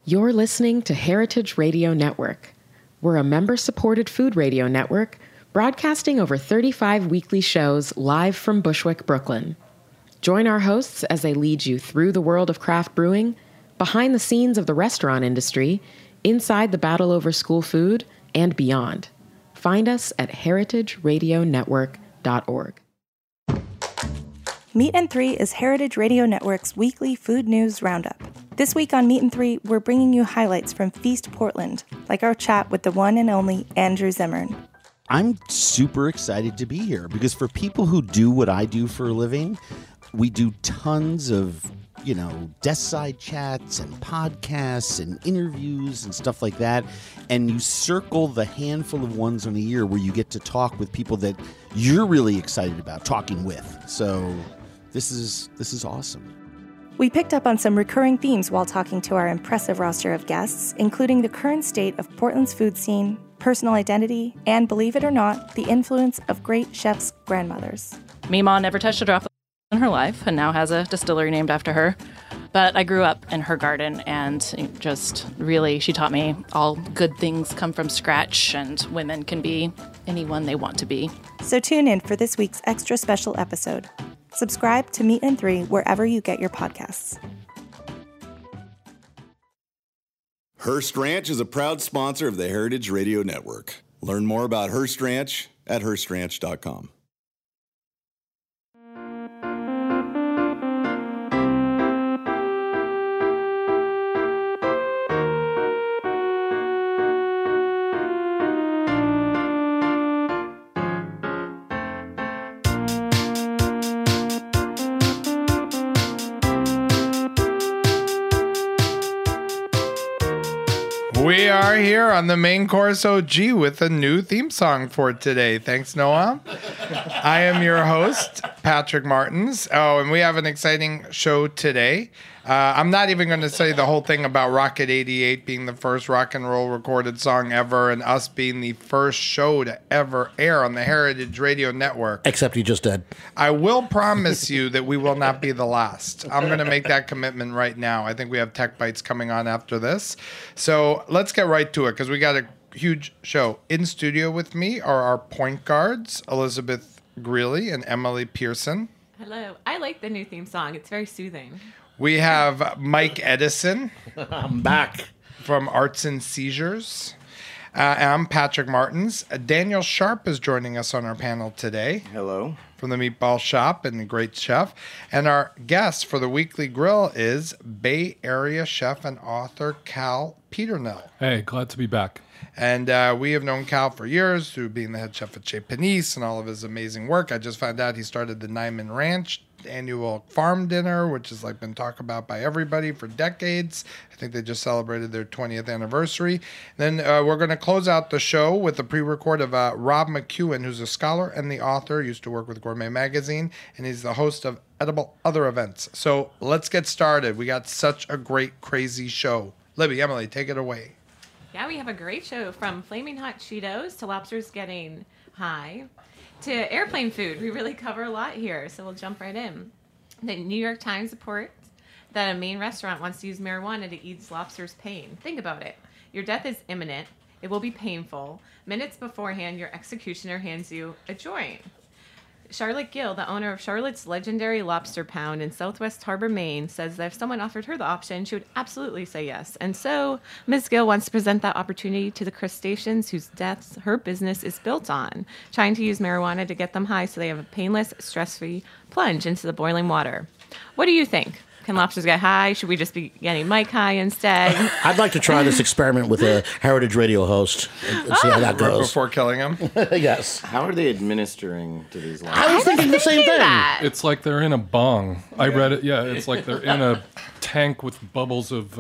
You're listening to Heritage Radio Network. We're a member-supported food radio network broadcasting over 35 weekly shows live from Bushwick, Brooklyn. Join our hosts as they lead you through the world of craft brewing, behind the scenes of the restaurant industry, inside the battle over school food, and beyond. Find us at heritageradionetwork.org. Meat and Three is Heritage Radio Network's weekly food news roundup. This week on Meat and Three, we're bringing you highlights from Feast Portland, like our chat with the one and only Andrew Zimmern. I'm super excited to be here because for people who do what I do for a living, we do tons of, desk side chats and podcasts and interviews and stuff like that. And you circle the handful of ones in a year where you get to talk with people that you're really excited about talking with. So this is awesome. We picked up on some recurring themes while talking to our impressive roster of guests, including the current state of Portland's food scene, personal identity, and, believe it or not, the influence of great chefs' grandmothers. Meemaw never touched a drop in her life and now has a distillery named after her. But I grew up in her garden and just really, she taught me all good things come from scratch and women can be anyone they want to be. So tune in for this week's extra special episode. Subscribe to Meat and Three wherever you get your podcasts. Hearst Ranch is a proud sponsor of the Heritage Radio Network. Learn more about Hearst Ranch at HearstRanch.com. We are here on the Main Course OG with a new theme song for today. Thanks, Noah. I am your host, Patrick Martins. Oh, and we have an exciting show today. I'm not even going to say the whole thing about Rocket 88 being the first rock and roll recorded song ever and us being the first show to ever air on the Heritage Radio Network. Except you just did. I will promise you that we will not be the last. I'm going to make that commitment right now. I think we have Tech Bites coming on after this. So let's get right to it because we got a huge show. In studio with me are our point guards, Elizabeth Greeley and Emily Pearson. Hello. I like the new theme song. It's very soothing. We have Mike Edison. I'm back. From Arts and Seizures. I'm Patrick Martins. Daniel Sharp is joining us on our panel today. Hello. From the Meatball Shop and the great chef. And our guest for the Weekly Grill is Bay Area chef and author Cal Peternell. Hey, glad to be back. And we have known Cal for years through being the head chef at Chez Panisse and all of his amazing work. I just found out he started the Nyman Ranch annual farm dinner, which has been talked about by everybody for decades. I think they just celebrated their 20th anniversary. Then we're going to close out the show with a pre-record of Rob McEwen, who's a scholar and the author, used to work with Gourmet Magazine, and he's the host of Edible Other Events. So let's get started. We got such a great, crazy show. Libby, Emily, take it away. Yeah, we have a great show from Flaming Hot Cheetos to lobsters getting high to airplane food. We really cover a lot here, so we'll jump right in. The New York Times reports that a Maine restaurant wants to use marijuana to ease lobsters' pain. Think about it. Your death is imminent. It will be painful. Minutes beforehand, your executioner hands you a joint. Charlotte Gill, the owner of Charlotte's legendary Lobster Pound in Southwest Harbor, Maine, says that if someone offered her the option, she would absolutely say yes. And so Ms. Gill wants to present that opportunity to the crustaceans whose deaths her business is built on, trying to use marijuana to get them high so they have a painless, stress-free plunge into the boiling water. What do you think? Can lobsters get high? Should we just be getting Mike high instead? I'd like to try this experiment with a Heritage Radio host and see how that goes. Before killing him? Yes. How are they administering to these lobsters? I was thinking the same thing. It's like they're in a bong. I read it. Yeah, it's like they're in a tank with bubbles of,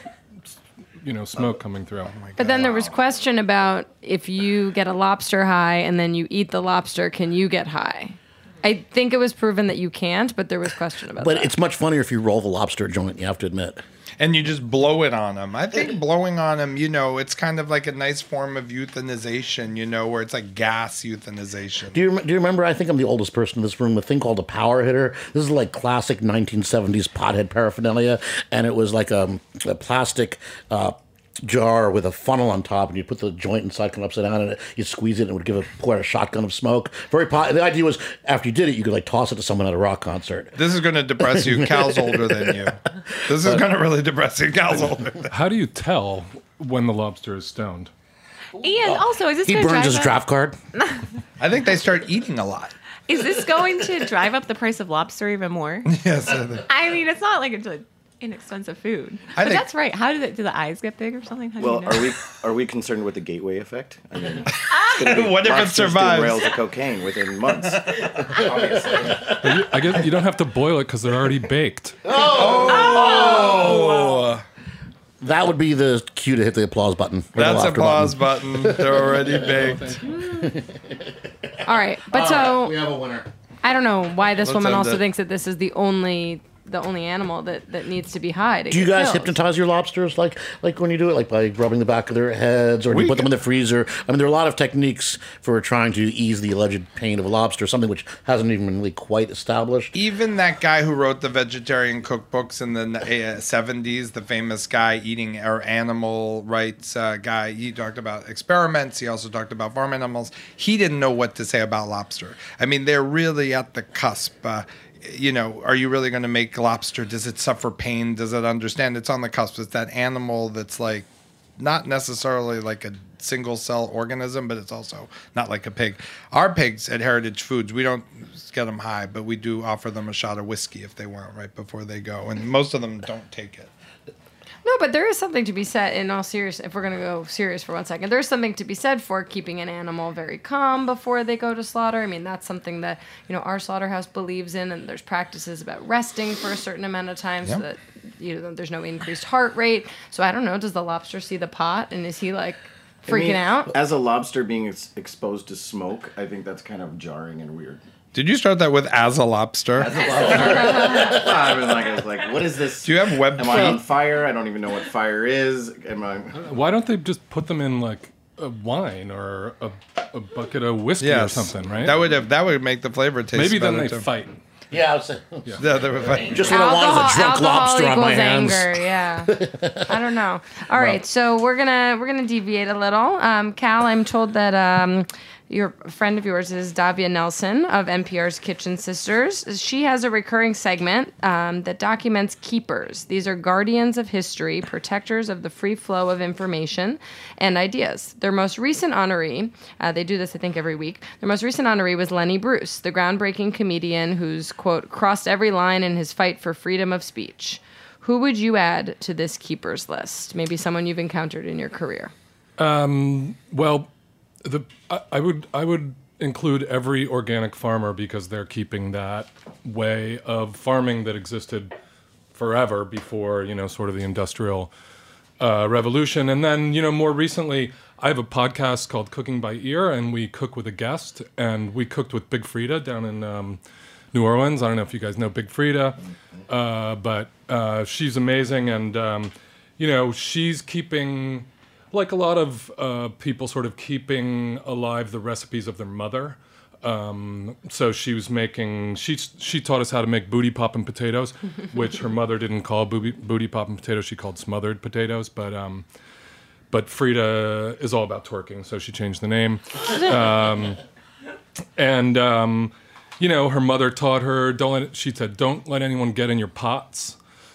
smoke coming through. But then there was question about if you get a lobster high and then you eat the lobster, can you get high? I think it was proven that you can't, but there was question about that. But it's much funnier if you roll the lobster joint, you have to admit. and you just blow it on them. I think blowing on them, it's kind of like a nice form of euthanization, where it's like gas euthanization. Do you remember? I think I'm the oldest person in this room. A thing called a power hitter. This is like classic 1970s pothead paraphernalia, and it was like a plastic jar with a funnel on top, and you put the joint inside, kind of upside down, and you squeeze it, and it would pour out a shotgun of smoke. The idea was, after you did it, you could like toss it to someone at a rock concert. This is going to depress you. Cal's older than you. This is going to really depress you. Cal's older. How do you tell when the lobster is stoned? Ian, also, is this He going to burns drive his up? draft card. I think they start eating a lot. Is this going to drive up the price of lobster even more? Yes. I mean, it's not like it's an inexpensive food. But that's right. How do the eyes get big or something? How do Well, you know? are we concerned with the gateway effect? I mean, what if it lobsters doing survives? rails of cocaine within months. Obviously. I guess you don't have to boil it because they're already baked. Oh! That would be the cue to hit the applause button. That's applause button. They're already baked. All right, but we have a winner. I don't know why this Let's woman end also it. thinks that this is the only animal that needs to be high. To Do you get guys killed. hypnotize your lobsters like when you do it, like by rubbing the back of their heads, or do you put them in the freezer? I mean, there are a lot of techniques for trying to ease the alleged pain of a lobster, something which hasn't even been really quite established. Even that guy who wrote the vegetarian cookbooks in the 70s, the famous guy eating or animal rights guy, he talked about experiments. He also talked about farm animals. He didn't know what to say about lobster. I mean, they're really at the cusp. Are you really going to make lobster? Does it suffer pain? Does it understand? It's on the cusp. It's that animal that's like not necessarily like a single cell organism, but it's also not like a pig. Our pigs at Heritage Foods, we don't get them high, but we do offer them a shot of whiskey if they want right before they go. And most of them don't take it. No, but there is something to be said, in all serious, if we're going to go serious for 1 second, there's something to be said for keeping an animal very calm before they go to slaughter. I mean, that's something that, our slaughterhouse believes in, and there's practices about resting for a certain amount of time so that, there's no increased heart rate. So I don't know, does the lobster see the pot, and is he like freaking out? As a lobster being exposed to smoke, I think that's kind of jarring and weird. Did you start that with as a lobster? As a lobster. I was like, what is this? Do you have web? Am I on fire? I don't even know what fire is. Am I? Why don't they just put them in like a wine or a bucket of whiskey or something, right? That would make the flavor taste Maybe better. then they too. fight. Yeah, I would say. Yeah, they would fight. Just what I want is a drunk lobster on my hands. Anger, yeah. I don't know. All right, so we're gonna deviate a little. Cal, I'm told that a friend of yours is Davia Nelson of NPR's Kitchen Sisters. She has a recurring segment that documents keepers. These are guardians of history, protectors of the free flow of information and ideas. Their most recent honoree, they do this, I think, every week. Their most recent honoree was Lenny Bruce, the groundbreaking comedian who's, quote, crossed every line in his fight for freedom of speech. Who would you add to this keepers list? Maybe someone you've encountered in your career. Well, I would include every organic farmer because they're keeping that way of farming that existed forever before, sort of the industrial revolution. And then, more recently, I have a podcast called Cooking by Ear, and we cook with a guest, and we cooked with Big Frida down in New Orleans. I don't know if you guys know Big Frida, but she's amazing, and, she's keeping... like a lot of people sort of keeping alive the recipes of their mother. So she was making, she taught us how to make booty poppin' potatoes, which her mother didn't call booty poppin' potatoes, she called smothered potatoes. But Frida is all about twerking, so she changed the name. Her mother taught her, she said, don't let anyone get in your pots.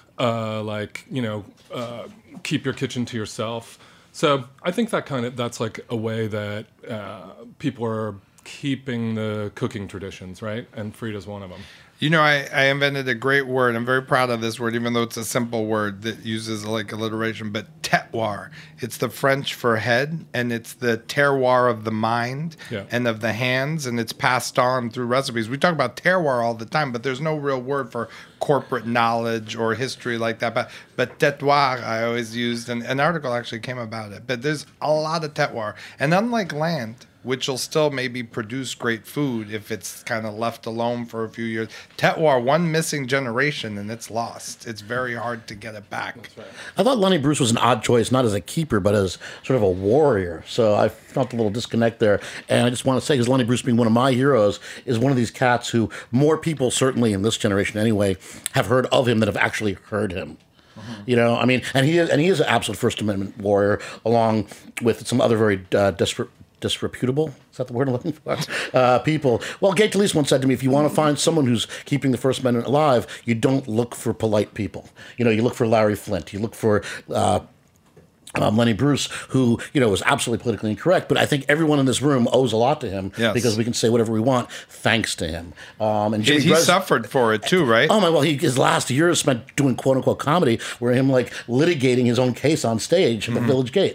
Keep your kitchen to yourself. So I think that's like a way that people are keeping the cooking traditions, right? And Frida's one of them. I invented a great word. I'm very proud of this word, even though it's a simple word that uses like alliteration, but terroir. It's the French for head, and it's the terroir of the mind and of the hands, and it's passed on through recipes. We talk about terroir all the time, but there's no real word for corporate knowledge or history like that. But terroir, I always used, and an article actually came about it. But there's a lot of terroir. And unlike land, which will still maybe produce great food if it's kind of left alone for a few years. Terroir, one missing generation and it's lost. It's very hard to get it back. Right. I thought Lenny Bruce was an odd choice, not as a keeper, but as sort of a warrior. So I felt a little disconnect there. And I just want to say, because Lenny Bruce being one of my heroes, is one of these cats who more people, certainly in this generation anyway, have heard of him than have actually heard him. You know, I mean, and he is an absolute First Amendment warrior, along with some other very disreputable, is that the word I'm looking for? People. Well, Gay Talese once said to me, if you want to find someone who's keeping the First Amendment alive, you don't look for polite people. You know, you look for Larry Flynt. You look for Lenny Bruce, who, you know, was absolutely politically incorrect, but I think everyone in this room owes a lot to him because we can say whatever we want thanks to him. And he suffered for it too, right? Oh my! Well, his last year spent doing quote unquote comedy, where him like litigating his own case on stage at the Village Gate.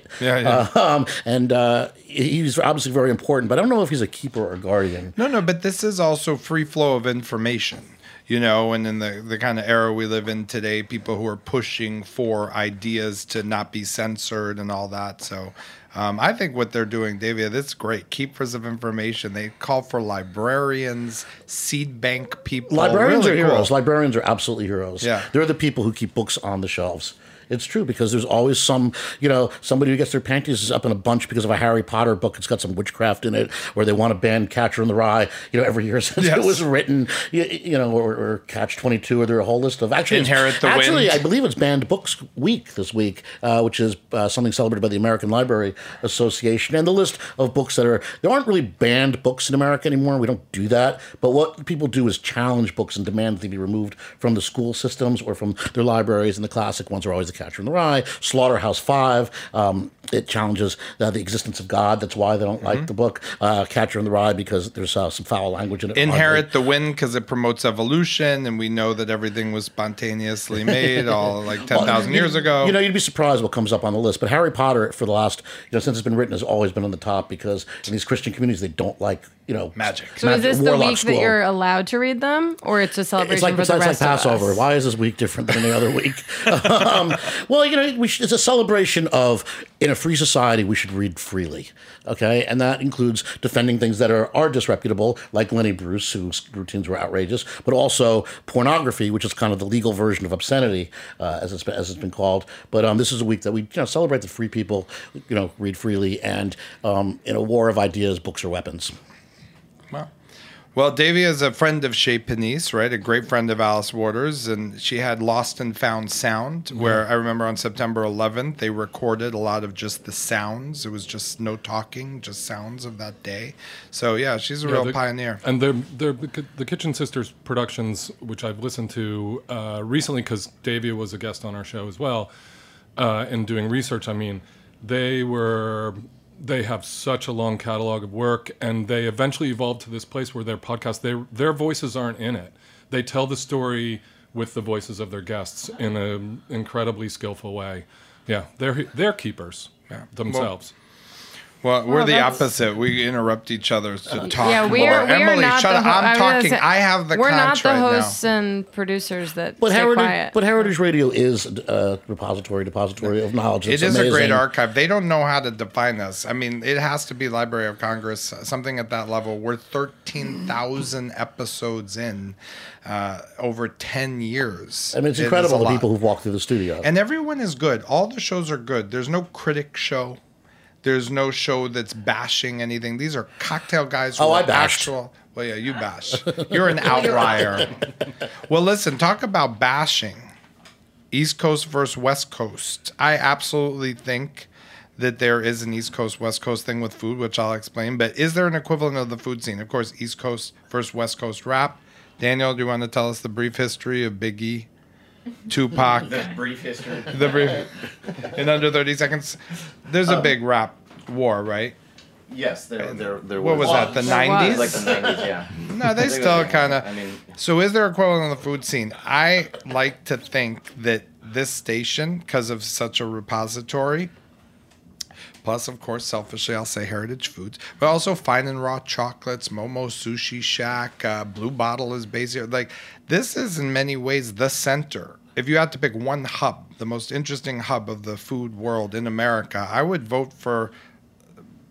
He's obviously very important, but I don't know if he's a keeper or guardian. No, but this is also free flow of information. You know, and in the kind of era we live in today, people who are pushing for ideas to not be censored and all that. So I think what they're doing, Davia, that's great. Keepers of information. They call for librarians, seed bank people. Librarians really are heroes. Cool. Librarians are absolutely heroes. Yeah. They're the people who keep books on the shelves. It's true, because there's always some, you know, somebody who gets their panties up in a bunch because of a Harry Potter book. It's got some witchcraft in it, or they want to ban Catcher in the Rye, you know, every year since it was written, you know, or Catch-22, or there are a whole list of... Inherit the Wind. I believe it's Banned Books Week this week, which is something celebrated by the American Library Association. And the list of books that are... There aren't really banned books in America anymore. We don't do that. But what people do is challenge books and demand that they be removed from the school systems or from their libraries, and the classic ones are always the Catcher in the Rye, Slaughterhouse-Five. It challenges the existence of God. That's why they don't like the book. Catcher in the Rye, because there's some foul language in it. Inherit the Wind, because it promotes evolution, and we know that everything was spontaneously made all like 10,000 years ago. You know, you'd be surprised what comes up on the list. But Harry Potter, for the last, since it's been written, has always been on the top, because in these Christian communities, they don't like, magic. So is this the week that you're allowed to read them, or it's a celebration for the rest of us? It's like Passover. Why is this week different than any other week? Well, it's a celebration of, in a free society, we should read freely, okay? And that includes defending things that are disreputable, like Lenny Bruce, whose routines were outrageous, but also pornography, which is kind of the legal version of obscenity, as it's been called. But this is a week that we celebrate the free people, read freely, and in a war of ideas, books are weapons. Wow. Well, Davia is a friend of Chez Panisse, right? A great friend of Alice Waters, and she had Lost and Found Sound, where I remember on September 11th, they recorded a lot of just the sounds. It was just no talking, just sounds of that day. So, yeah, she's a real pioneer. And the Kitchen Sisters productions, which I've listened to recently, because Davia was a guest on our show as well, and doing research, they have such a long catalog of work, and they eventually evolved to this place where their podcast, their voices aren't in it. They tell the story with the voices of their guests in an incredibly skillful way. Yeah, they're keepers themselves. Well, we're the opposite. We interrupt each other to talk. Yeah, we are Emily, not shut up. I'm talking. I have the We're not conch the right hosts now. and producers that stay quiet. But Heritage Radio is a depository of knowledge. It is amazing. A great archive. They don't know how to define us. I mean, it has to be Library of Congress, something at that level. We're 13,000 episodes in over 10 years. I mean, it's incredible the people who've walked through the studio. And everyone is good. All the shows are good. There's no critic show. There's no show that's bashing anything. These are cocktail guys. I bashed. Well, yeah, you bash. You're an outlier. Well, listen, talk about bashing. East Coast versus West Coast. I absolutely think that there is an East Coast, West Coast thing with food, which I'll explain. But is there an equivalent of the food scene? Of course, East Coast versus West Coast rap. Daniel, do you want to tell us the brief history of Big E? Tupac. The brief history. In under 30 seconds. There's a big rap war, right? Yes, there was. What was that, the 90s? Like the 90s, yeah. No, they still kind of... So is there equivalent of the food scene? I like to think that this station, because of such a repository, plus, of course, selfishly, I'll say Heritage Foods, but also Fine and Raw Chocolates, Momo Sushi Shack, Blue Bottle is based here. Like, this is in many ways the center. If you had to pick one hub, the most interesting hub of the food world in America, I would vote for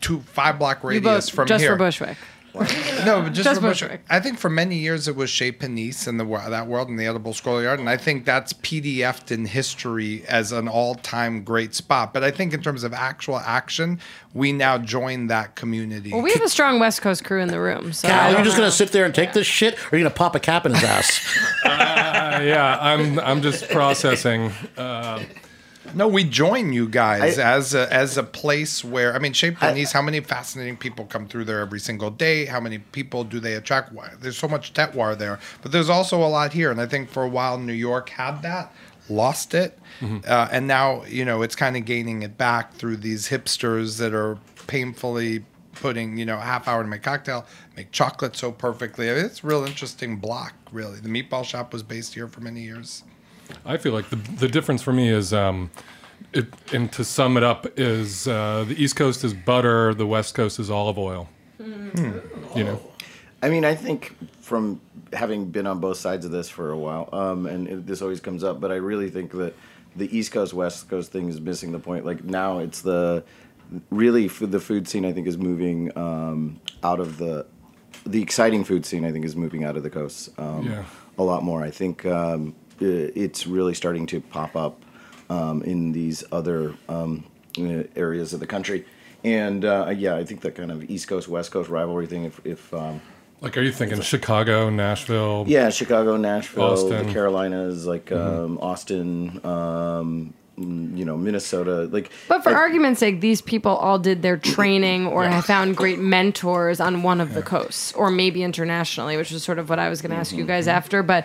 5 block You radius both from just here. for Bushwick. No, but just Just for Bushwick. Bushwick. I think for many years it was Chez Panisse and that world and the Edible Schoolyard, and I think that's PDF'd in history as an all-time great spot. But I think in terms of actual action, we now join that community. Well, we have a strong West Coast crew in the room. So Cal, are you just going to sit there and take this shit, or are you going to pop a cap in his ass? Yeah, I'm just processing. No, we join you guys as a place where, I mean, Chez Panisse, how many fascinating people come through there every single day? How many people do they attract? There's so much terroir there, but there's also a lot here. And I think for a while New York had that, lost it, and now it's kind of gaining it back through these hipsters that are painfully putting a half hour to make cocktail, make chocolate so perfectly. I mean, it's a real interesting block, really. The Meatball Shop was based here for many years. I feel like the difference for me is, and to sum it up, is the East Coast is butter, the West Coast is olive oil. I mean, I think from having been on both sides of this for a while, this always comes up, but I really think that the East Coast, West Coast thing is missing the point. Like now it's the food scene, I think, is moving out of the exciting food scene, I think, is moving out of the coast a lot more. I think it's really starting to pop up in these other areas of the country. And I think that kind of East Coast, West Coast rivalry thing, if like, are you thinking Chicago, Nashville? Yeah, Chicago, Nashville, Austin. the Carolinas, like Austin, Minnesota. But for argument's sake, these people all did their training or have found great mentors on one of the coasts, or maybe internationally, which is sort of what I was going to ask you guys after. But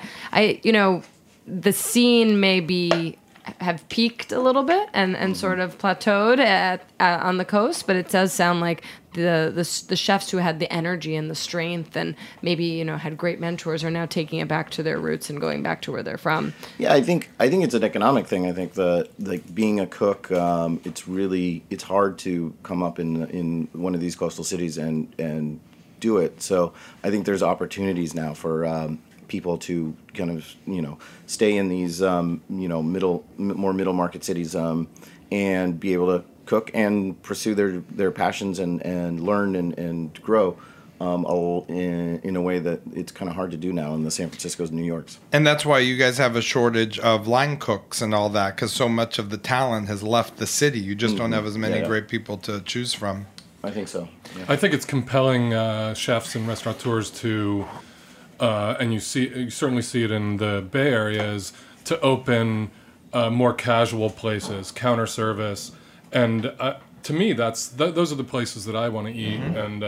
the scene may have peaked a little bit and sort of plateaued on the coast, but it does sound like the chefs who had the energy and the strength and maybe had great mentors are now taking it back to their roots and going back to where they're from. Yeah, I think it's an economic thing. I think that being a cook, it's hard to come up in one of these coastal cities and do it. So I think there's opportunities now for people to kind of stay in these more middle market cities and be able to cook and pursue their passions and learn and grow in a way that it's kind of hard to do now in the San Francisco's and New York's. And that's why you guys have a shortage of line cooks and all that, because so much of the talent has left the city. You just don't have as many great people to choose from. I think so. Yeah. I think it's compelling chefs and restaurateurs to, and you certainly see it in the Bay Area, is to open more casual places, counter service, and to me, those are the places that I want to eat,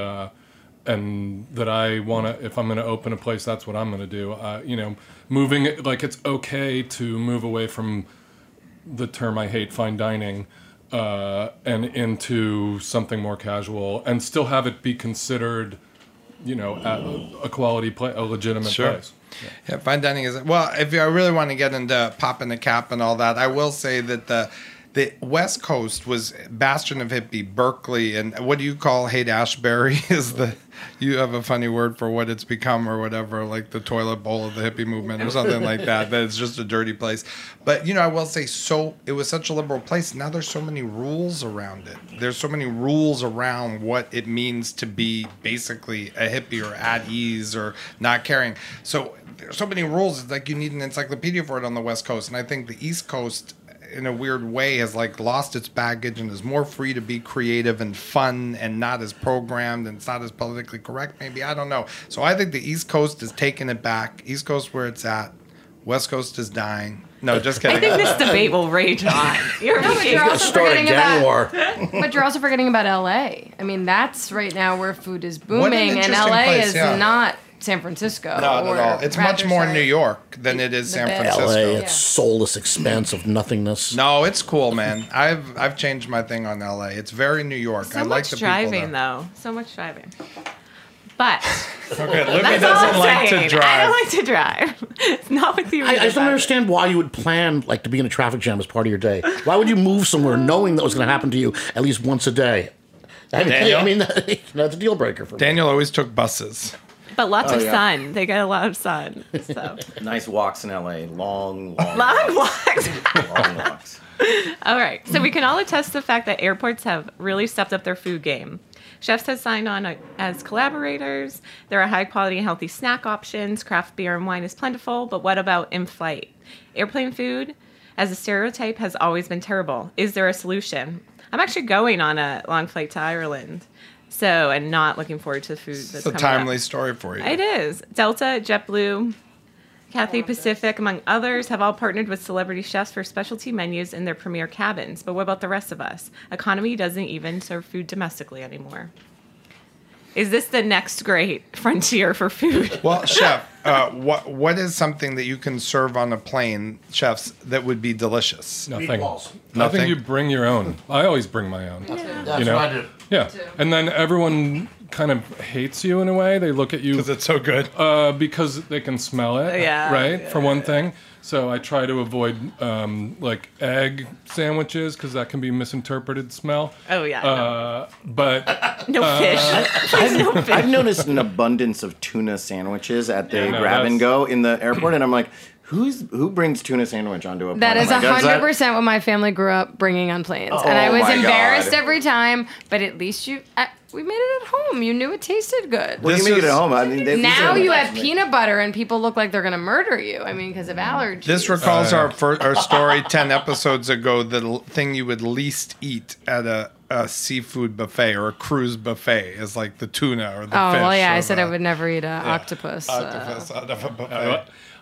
and that I want to. If I'm going to open a place, that's what I'm going to do. Moving it, like, it's okay to move away from the term I hate, fine dining, and into something more casual, and still have it be considered, a quality place, a legitimate place. Yeah, fine dining is, well, if I really want to get into popping the cap and all that, I will say that the West Coast was bastion of hippie. Berkeley, and what do you call Haight-Ashbury? You have a funny word for what it's become or whatever, like the toilet bowl of the hippie movement or something like that. That it's just a dirty place. But I will say, it was such a liberal place. Now there's so many rules around it. There's so many rules around what it means to be basically a hippie or at ease or not caring. So there's so many rules. It's like you need an encyclopedia for it on the West Coast. And I think the East Coast, in a weird way, has lost its baggage and is more free to be creative and fun and not as programmed, and it's not as politically correct, maybe. I don't know. So I think the East Coast is taking it back. East Coast where it's at. West Coast is dying. No, just kidding. I think this debate will rage on. You're also forgetting about, but you're also forgetting about LA. I mean, that's right now where food is booming, and LA place, is not San Francisco. Not at all. It's much more New York than it is San Francisco. LA, it's soulless expanse of nothingness. No, it's cool, man. I've changed my thing on LA. It's very New York. So I like much the driving, people there. though. So much driving. But okay, Libby that's all doesn't I'm like saying. to drive. I don't like to drive. It's not with you. I just don't understand why you would plan to be in a traffic jam as part of your day. Why would you move somewhere knowing that was going to happen to you at least once a day? That's a deal breaker for me. Daniel always took buses. But lots of sun. They get a lot of sun. So. Nice walks in LA. Long walks. Long walks. All right. So we can all attest to the fact that airports have really stepped up their food game. Chefs have signed on as collaborators. There are high-quality and healthy snack options. Craft beer and wine is plentiful, but what about in-flight? Airplane food, as a stereotype, has always been terrible. Is there a solution? I'm actually going on a long flight to Ireland, and not looking forward to the food that's coming It's a timely up. story for you. It is. Delta, JetBlue, Cathay Pacific, among others, have all partnered with celebrity chefs for specialty menus in their premier cabins. But what about the rest of us? Economy doesn't even serve food domestically anymore. Is this the next great frontier for food? Well, chef, what is something that you can serve on a plane, chefs, that would be delicious? Nothing. Meatballs. I Nothing? think you bring your own. I always bring my own. That's You know? what I do. Yeah. And then everyone kind of hates you in a way. They look at you Because it's so good. because they can smell it. Yeah. Right? For one thing. So I try to avoid like egg sandwiches because that can be misinterpreted smell. Oh, yeah. But No fish. No fish. I've noticed an abundance of tuna sandwiches at the no, grab and that's- go in the airport, and I'm like, who brings tuna sandwich onto a plane? That is Like, 100% what my family grew up bringing on planes, and I was my embarrassed God. every time. But at least we made it at home. You knew it tasted good. What do you This make it is- at home? I mean, Now you have peanut butter, and people look like they're gonna murder you. I mean, because of allergies. This recalls our story 10 episodes ago, the thing you would least eat at a seafood buffet or a cruise buffet is like the tuna or the Oh fish. well, yeah. I or said I the would never eat an octopus. octopus out of a buffet.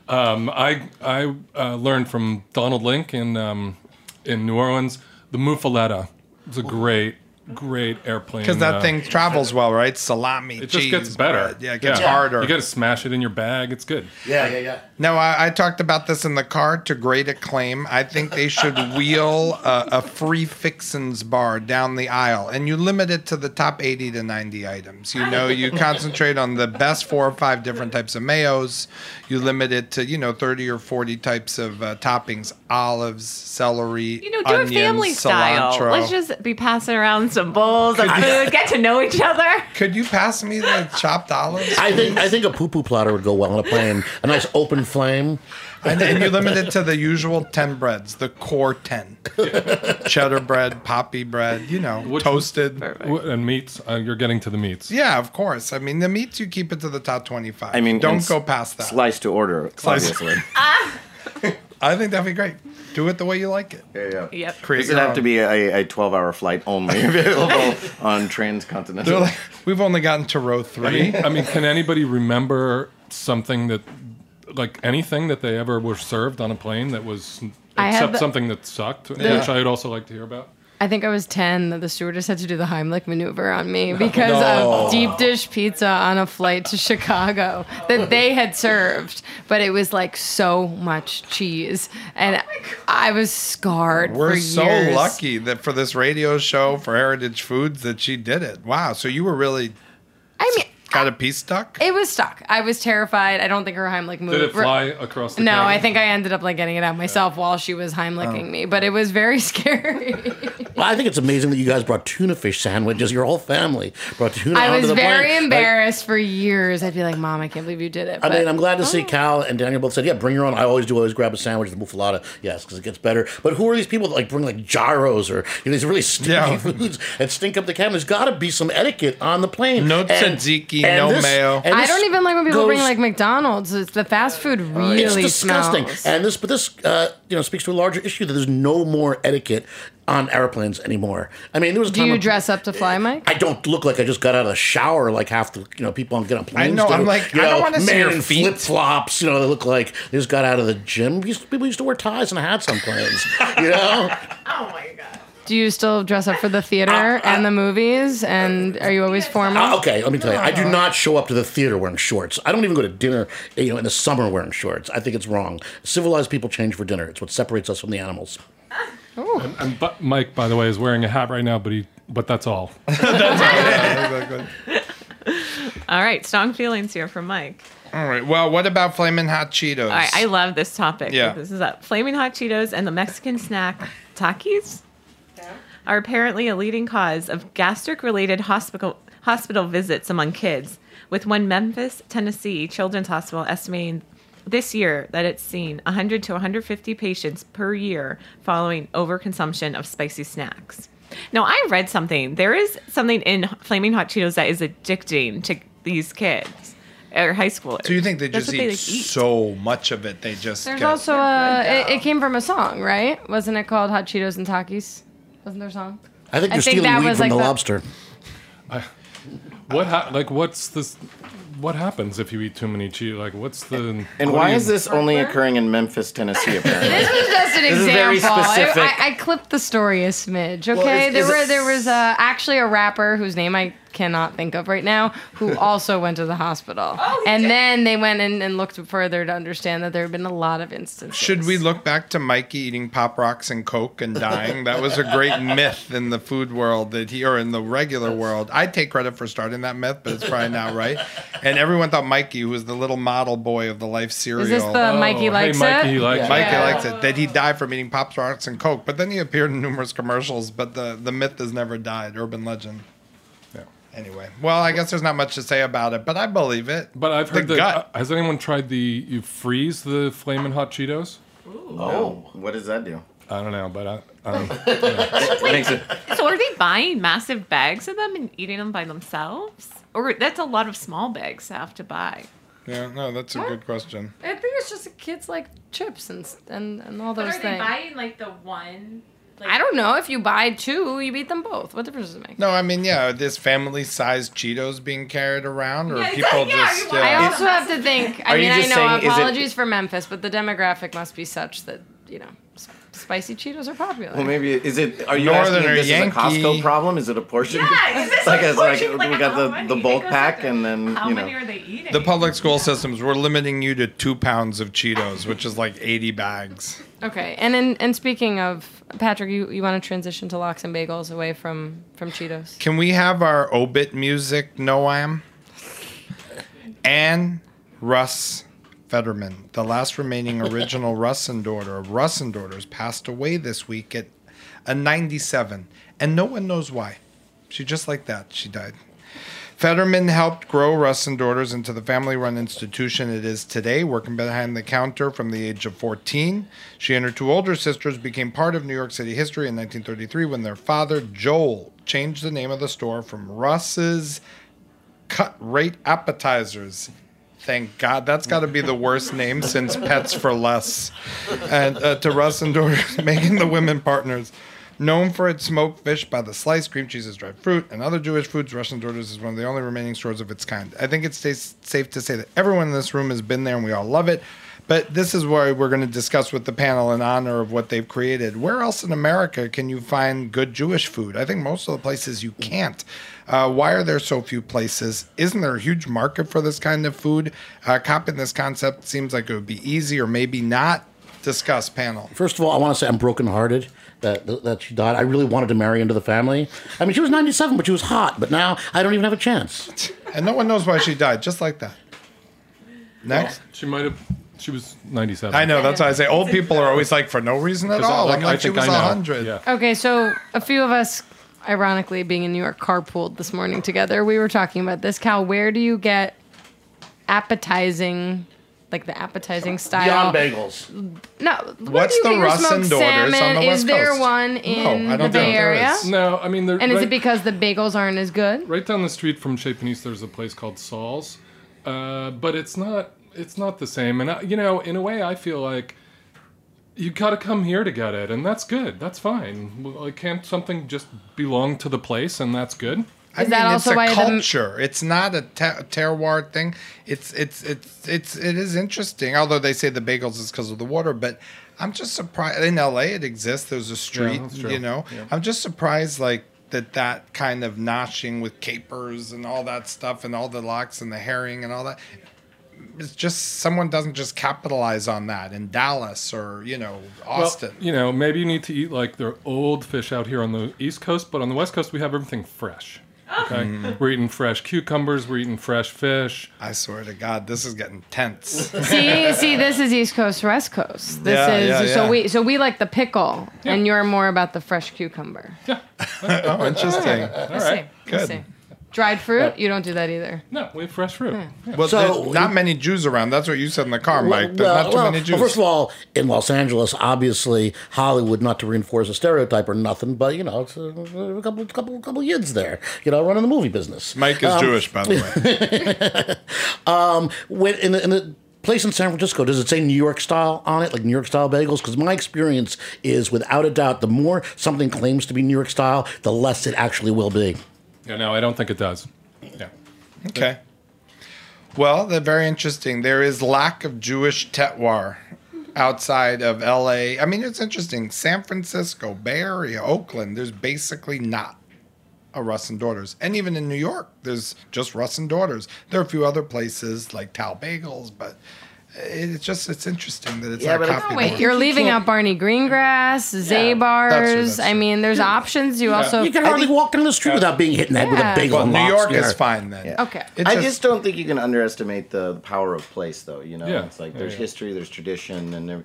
I learned from Donald Link in New Orleans the muffaletta. It's a great airplane. Because that thing travels well, right? Salami, it just cheese, gets better. bread. Yeah, it gets harder. You got to smash it in your bag. It's good. Yeah. No, I talked about this in the car to great acclaim. I think they should wheel a free fixins bar down the aisle, and you limit it to the top 80 to 90 items. You know, you concentrate on the best 4 or 5 different types of mayos. You limit it to 30 or 40 types of toppings: olives, celery, Do onions, it family style. cilantro. Let's just be passing around some bowls of food, get to know each other. Could you pass me the chopped olives? I think a poo-poo platter would go well on a plane. A nice open flame. And you limit it to the usual 10 breads, the core 10. Cheddar bread, poppy bread, toasted. And meats. You're getting to the meats. Yeah, of course. I mean, the meats, you keep it to the top 25. I mean, don't and go past that. Slice to order, Slice. obviously. I think that'd be great. Do it the way you like it. Yeah. Yep. Create Does it your have own. to be a 12-hour flight only available on transcontinental? They're like, we've only gotten to row 3. I mean, can anybody remember something that, like anything that they ever were served on a plane that was, I have except the- something that sucked, which I'd also like to hear about? I think I was 10 that the stewardess had to do the Heimlich maneuver on me because of deep dish pizza on a flight to Chicago that they had served, but it was like so much cheese, and I was scarred We're for so years. lucky that for this radio show for Heritage Foods that she did it. Wow. So you were really I mean, got a piece stuck? it was stuck. I was terrified. I don't think her Heimlich moved. Did it fly across the No, cabin? I think I ended up like getting it out myself while she was Heimliching me, but it was very scary. Well, I think it's amazing that you guys brought tuna fish sandwiches. Your whole family brought tuna I onto was the plane. very Like, embarrassed for years. I'd be like, Mom, I can't believe you did it. I But mean, I'm glad to see Cal and Daniel both said, yeah, bring your own. I always grab a sandwich, the muffaletta. Yes, because it gets better. But who are these people that like bring like gyros or these really stinky foods and stink up the cabin? There's got to be some etiquette on the plane. No And- tzatziki, and no mayo. and I this don't even like when people bring goes- like McDonald's. It's the fast food really It's disgusting. smells. And this speaks to a larger issue that there's no more etiquette on airplanes anymore. I mean, there was a Do time you when- dress up to fly, Mike? I don't look like I just got out of the shower like half the people on get on planes. know, do. I'm like, I don't wanna see men your in feet. flip flops. They look like they just got out of the gym. People used to wear ties and hats on planes. Oh my god. Do you still dress up for the theater and the movies? And are you always formal? Okay, let me tell you, I do not show up to the theater wearing shorts. I don't even go to dinner, in the summer wearing shorts. I think it's wrong. Civilized people change for dinner. It's what separates us from the animals. But Mike, by the way, is wearing a hat right now, but that's all. All right, strong feelings here from Mike. All right. Well, what about Flamin' Hot Cheetos? All right, I love this topic. Yeah. This is up. Flaming Hot Cheetos and the Mexican snack Takis are apparently a leading cause of gastric-related hospital visits among kids, with one Memphis, Tennessee Children's Hospital estimating this year that it's seen 100 to 150 patients per year following overconsumption of spicy snacks. No, I read something. There is something in Flaming Hot Cheetos that is addicting to these kids or high schoolers. So you think they That's just what eat, they, like, so much of it? They just There's get, also it came from a song, right? Wasn't it called Hot Cheetos and Takis? Wasn't there a song? I think I you're think stealing that weed was from like the the- lobster. What's this? What happens if you eat too many Cheetos? Like, what's the? And why is this only occurring in Memphis, Tennessee? Apparently, This was just an This is example. very specific. I clipped the story a smidge. Well, Okay, is it- there was actually a rapper whose name I cannot think of right now who also went to the hospital, and then they went in and looked further to understand that there had been a lot of instances. Should we look back to Mikey eating Pop Rocks and Coke and dying? That was a great myth in the food world or in the regular world. I take credit for starting that myth, but it's probably not right. And everyone thought Mikey, who was the little model boy of the Life cereal. Is this the Mikey likes Mikey it? likes Mikey likes it. That he died from eating Pop Rocks and Coke, but then he appeared in numerous commercials. But the myth has never died. Urban legend. Yeah. Anyway, well, I guess there's not much to say about it, but I believe it. But I've heard The that. gut. Has anyone tried you freeze the Flamin' Hot Cheetos? Oh, what does that do? I don't know, but It makes it. So are they buying massive bags of them and eating them by themselves? Or that's a lot of small bags to have to buy. Yeah, no, that's a good question. I think it's just the kids like chips and all those things. like the one? I don't know. If you buy two, you eat them both. What difference does it make? No, I mean, yeah, this family-sized Cheetos being carried around, or Yeah, people yeah, just. you I want- also have to think. I Are you mean, I just know. saying, is it- Apologies for Memphis, but the demographic must be such that spicy Cheetos are popular. Well, maybe is it? Are you Northern asking or if this Yankee. is a Costco problem? Is it a portion? Yeah, is this like a it's like portion? Like, we got how many? the bulk It goes pack, up to- and then How you many know. are they eating? The public school systems were limiting you to 2 pounds of Cheetos, which is like 80 bags. Okay, and speaking of Patrick, you want to transition to lox and bagels away from Cheetos? Can we have our obit music, Noam? Anne Russ Fetterman, the last remaining original Russin daughter of Russin Daughters, passed away this week at a 97, and no one knows why. She just like that, she died. Fetterman helped grow Russin Daughters into the family-run institution it is today, working behind the counter from the age of 14. She and her 2 older sisters became part of New York City history in 1933 when their father, Joel, changed the name of the store from Russ's Cut Rate Appetizers. Thank God. That's got to be the worst name since Pets for Less. And to Russin Daughters, making the women partners. Known for its smoked fish by the slice, cream cheeses, dried fruit, and other Jewish foods, Russin Daughters is one of the only remaining stores of its kind. I think it's safe to say that everyone in this room has been there and we all love it. But this is why we're going to discuss with the panel in honor of what they've created. Where else in America can you find good Jewish food? I think most of the places you can't. Why are there so few places? Isn't there a huge market for this kind of food? Copying this concept seems like it would be easy or maybe not. Discuss, panel. First of all, I want to say I'm brokenhearted that she died. I really wanted to marry into the family. I mean, she was 97, but she was hot. But now I don't even have a chance. And no one knows why she died, just like that. Next. She might have. She was 97. I know, that's why I say old people are always like, for no reason at all. I'm like, she was 100. Yeah. Okay, so a few of us, ironically, being in New York, carpooled this morning together. We were talking about this. Cal, where do you get appetizing, like the appetizing style? Beyond bagels. No. What's the Russin Daughters on the West Is there Coast? one in I the don't Bay think there Area? is. No, I mean, And is it because the bagels aren't as good? right down the street from Chez Panisse, there's a place called Saul's, but it's not the same. And you know, in a way, I feel like you got to come here to get it, and that's good. That's fine. Well, can't something just belong to the place, and that's good? Is that also it's why a the- culture. It's not a terroir thing. It is interesting. Although they say the bagels is because of the water, but I'm just surprised. In LA, it exists. There's a street, that's true. you know. Yeah. I'm just surprised, like that kind of noshing with capers and all that stuff, and all the lox and the herring and all that. It's just someone doesn't just capitalize on that in Dallas or Austin. Well, you know, maybe you need to eat like their old fish out here on the East Coast, but on the West Coast we have everything fresh. Okay, we're eating fresh cucumbers, we're eating fresh fish. I swear to God, this is getting tense. See, this is East Coast, West Coast. So we like the pickle, and you're more about the fresh cucumber. Oh, interesting. We'll see. We'll Good. see. Dried fruit? You don't do that either. No, we have fresh fruit. Yeah. Well, So- there's not many Jews around. That's what you said in the car, Mike. There's not too many Jews. Well, first of all, in Los Angeles, obviously Hollywood, not to reinforce a stereotype or nothing, but it's a couple yids there, running the movie business. Mike is Jewish, by the way. In the place in San Francisco, does it say New York style on it, like New York style bagels? Because my experience is, without a doubt, the more something claims to be New York style, the less it actually will be. Yeah, no, I don't think it does. Yeah. Okay. Well, they're very interesting. There is lack of Jewish terroir outside of L.A. I mean, it's interesting. San Francisco, Bay Area, Oakland, there's basically not a Russ and Daughters. And even in New York, there's just Russ and Daughters. There are a few other places like Tal Bagels, but it's interesting that it's Yeah, not but copied. Wait, you're leaving out Barney Greengrass, Zabar's. I mean, there's options. You also You can hardly walk down the street without being hit in the head with a bagel. Well, and New York lobster. is fine then. Yeah. Okay. It's I just don't think you can underestimate the power of place, though. Yeah. It's like there's history, there's tradition, and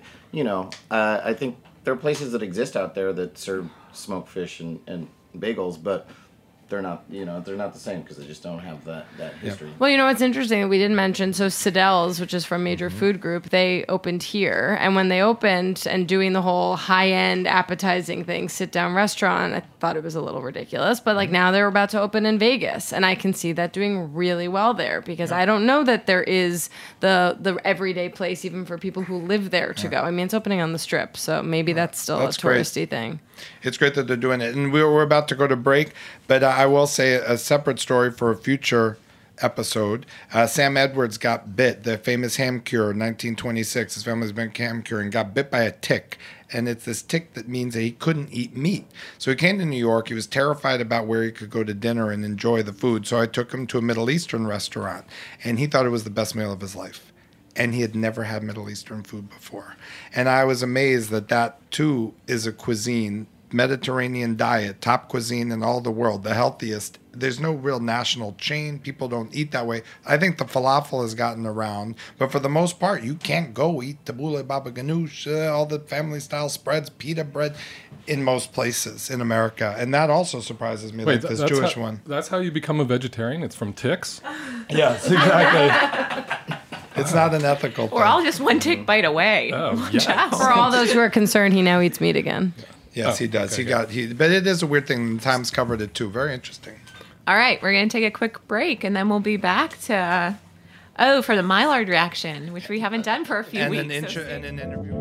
I think there are places that exist out there that serve smoked fish and bagels, but they're not, they're not the same because they just don't have that history. Well, what's interesting that we didn't mention, so Siddell's, which is from Major Food Group, they opened here. And when they opened and doing the whole high-end appetizing thing, sit-down restaurant, I thought it was a little ridiculous. But now they're about to open in Vegas. And I can see that doing really well there because I don't know that there is the everyday place even for people who live there to go. I mean, it's opening on the Strip, so maybe that's still That's a touristy thing. It's great that they're doing it. And we're about to go to break, but I will say a separate story for a future episode. Sam Edwards got bit, the famous ham cure, 1926. His family's been ham curing, got bit by a tick. And it's this tick that means that he couldn't eat meat. So he came to New York. He was terrified about where he could go to dinner and enjoy the food. So I took him to a Middle Eastern restaurant, and he thought it was the best meal of his life. And he had never had Middle Eastern food before. And I was amazed that too is a cuisine, Mediterranean diet, top cuisine in all the world, the healthiest. There's no real national chain. People don't eat that way. I think the falafel has gotten around, but for the most part, you can't go eat tabbouleh, baba ganoush, all the family-style spreads, pita bread in most places in America. And that also surprises me, like this Jewish one. That's how you become a vegetarian? It's from ticks? Yes, exactly. It's not an ethical thing. We're all just one tick bite away. Oh, yeah. For all those who are concerned, he now eats meat again. Yes, he does. But it is a weird thing. The Times covered it too. Very interesting. All right, we're going to take a quick break, and then we'll be back to, for the Mylard reaction, which we haven't done for a few weeks. And an interview.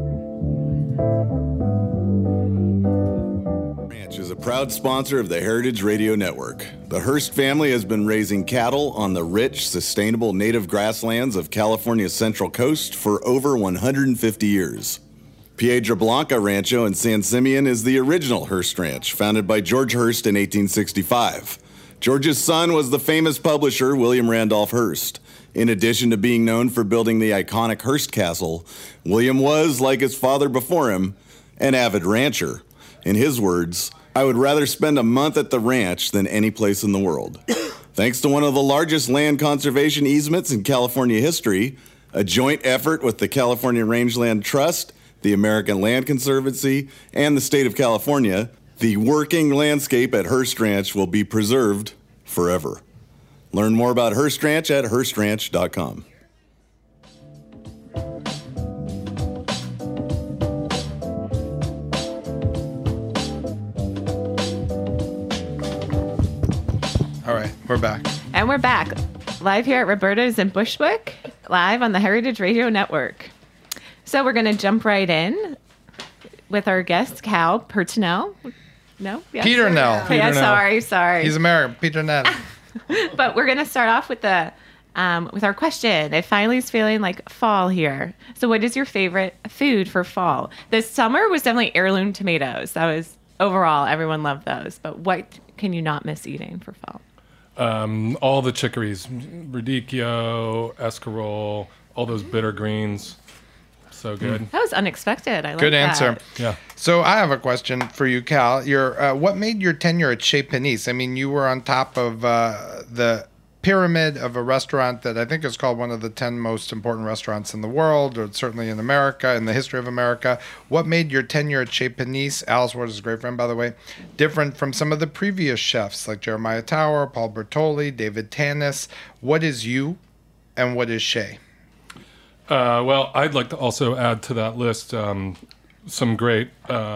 Ranch is a proud sponsor of the Heritage Radio Network. The Hearst family has been raising cattle on the rich, sustainable native grasslands of California's Central Coast for over 150 years. Piedra Blanca Rancho in San Simeon is the original Hearst Ranch, founded by George Hearst in 1865. George's son was the famous publisher William Randolph Hearst. In addition to being known for building the iconic Hearst Castle, William was, like his father before him, an avid rancher. In his words, "I would rather spend a month at the ranch than any place in the world." Thanks to one of the largest land conservation easements in California history, a joint effort with the California Rangeland Trust, the American Land Conservancy, and the state of California, the working landscape at Hearst Ranch will be preserved forever. Learn more about Hearst Ranch at HearstRanch.com. All right, we're back. And we're back, live here at Roberta's in Bushwick, live on the Heritage Radio Network. So we're going to jump right in with our guest, Cal Pertinel. No? Yes. Peter Nell. Sorry. He's American. Peter Nell. But we're going to start off with with our question. It finally is feeling like fall here. So what is your favorite food for fall? This summer was definitely heirloom tomatoes. That was, overall, everyone loved those. But what can you not miss eating for fall? All the chicories, radicchio, escarole, all those bitter greens. So good. That was unexpected. I like Good that. answer. Yeah. So I have a question for you, Cal. What made your tenure at Chez Panisse? I mean, you were on top of the pyramid of a restaurant that I think is called one of the 10 most important restaurants in the world, or certainly in America, in the history of America. What made your tenure at Chez Panisse, Alice Ward is a great friend, by the way, different from some of the previous chefs like Jeremiah Tower, Paul Bertoli, David Tanis? What is you and what is Chez? Well, I'd like to also add to that list some great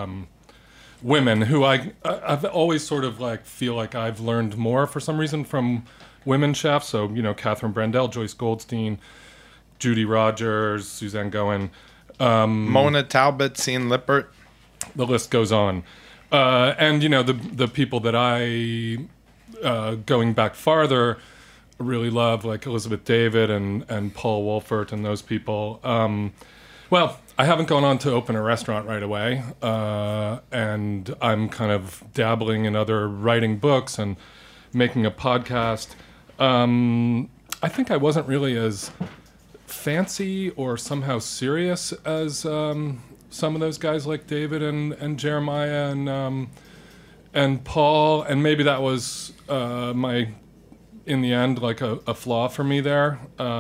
women who I've always sort of like feel like I've learned more for some reason from women chefs. So, Catherine Brandel, Joyce Goldstein, Judy Rogers, Suzanne Goen. Mona Talbot, Sian Lippert. The list goes on. And, the people that I, going back farther, really love, like Elizabeth David and Paul Wolfert and those people. Well, I haven't gone on to open a restaurant right away, and I'm kind of dabbling in other writing books and making a podcast. I think I wasn't really as fancy or somehow serious as some of those guys like David and Jeremiah and Paul, and maybe that was in the end, like a flaw for me there.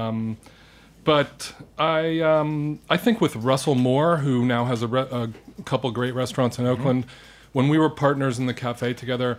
But I think with Russell Moore, who now has a couple great restaurants in Oakland, when we were partners in the cafe together,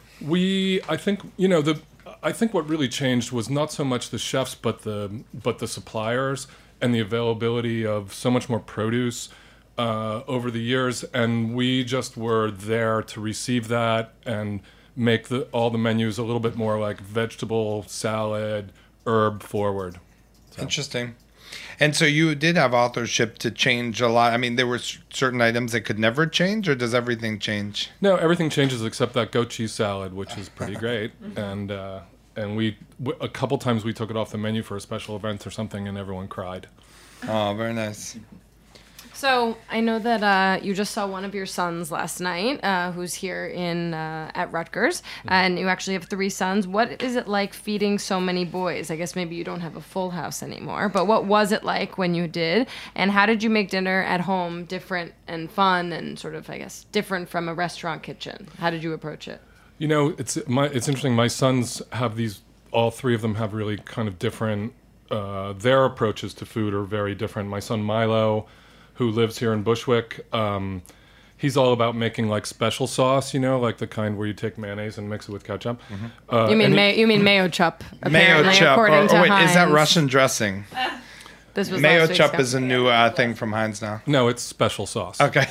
I think what really changed was not so much the chefs, but the suppliers and the availability of so much more produce over the years, and we just were there to receive that and make all the menus a little bit more like vegetable, salad, herb forward. So. Interesting. And so you did have authorship to change a lot. I mean, there were certain items that could never change, or does everything change? No, everything changes except that goat cheese salad, which is pretty great. And we a couple times we took it off the menu for a special event or something, and everyone cried. Oh, very nice. So I know that you just saw one of your sons last night, who's here at Rutgers, and you actually have 3 sons. What is it like feeding so many boys? I guess maybe you don't have a full house anymore, but what was it like when you did? And how did you make dinner at home different and fun and sort of, I guess, different from a restaurant kitchen? How did you approach it? It's interesting. My sons have all 3 of them have really kind of different, their approaches to food are very different. My son Milo, who lives here in Bushwick, he's all about making like special sauce, like the kind where you take mayonnaise and mix it with ketchup. You mean mayo chup? Mayo chup. According to wait, Heinz. Is that Russian dressing? This was Mayo last week's chup is a new thing from Heinz now. No, it's special sauce. Okay.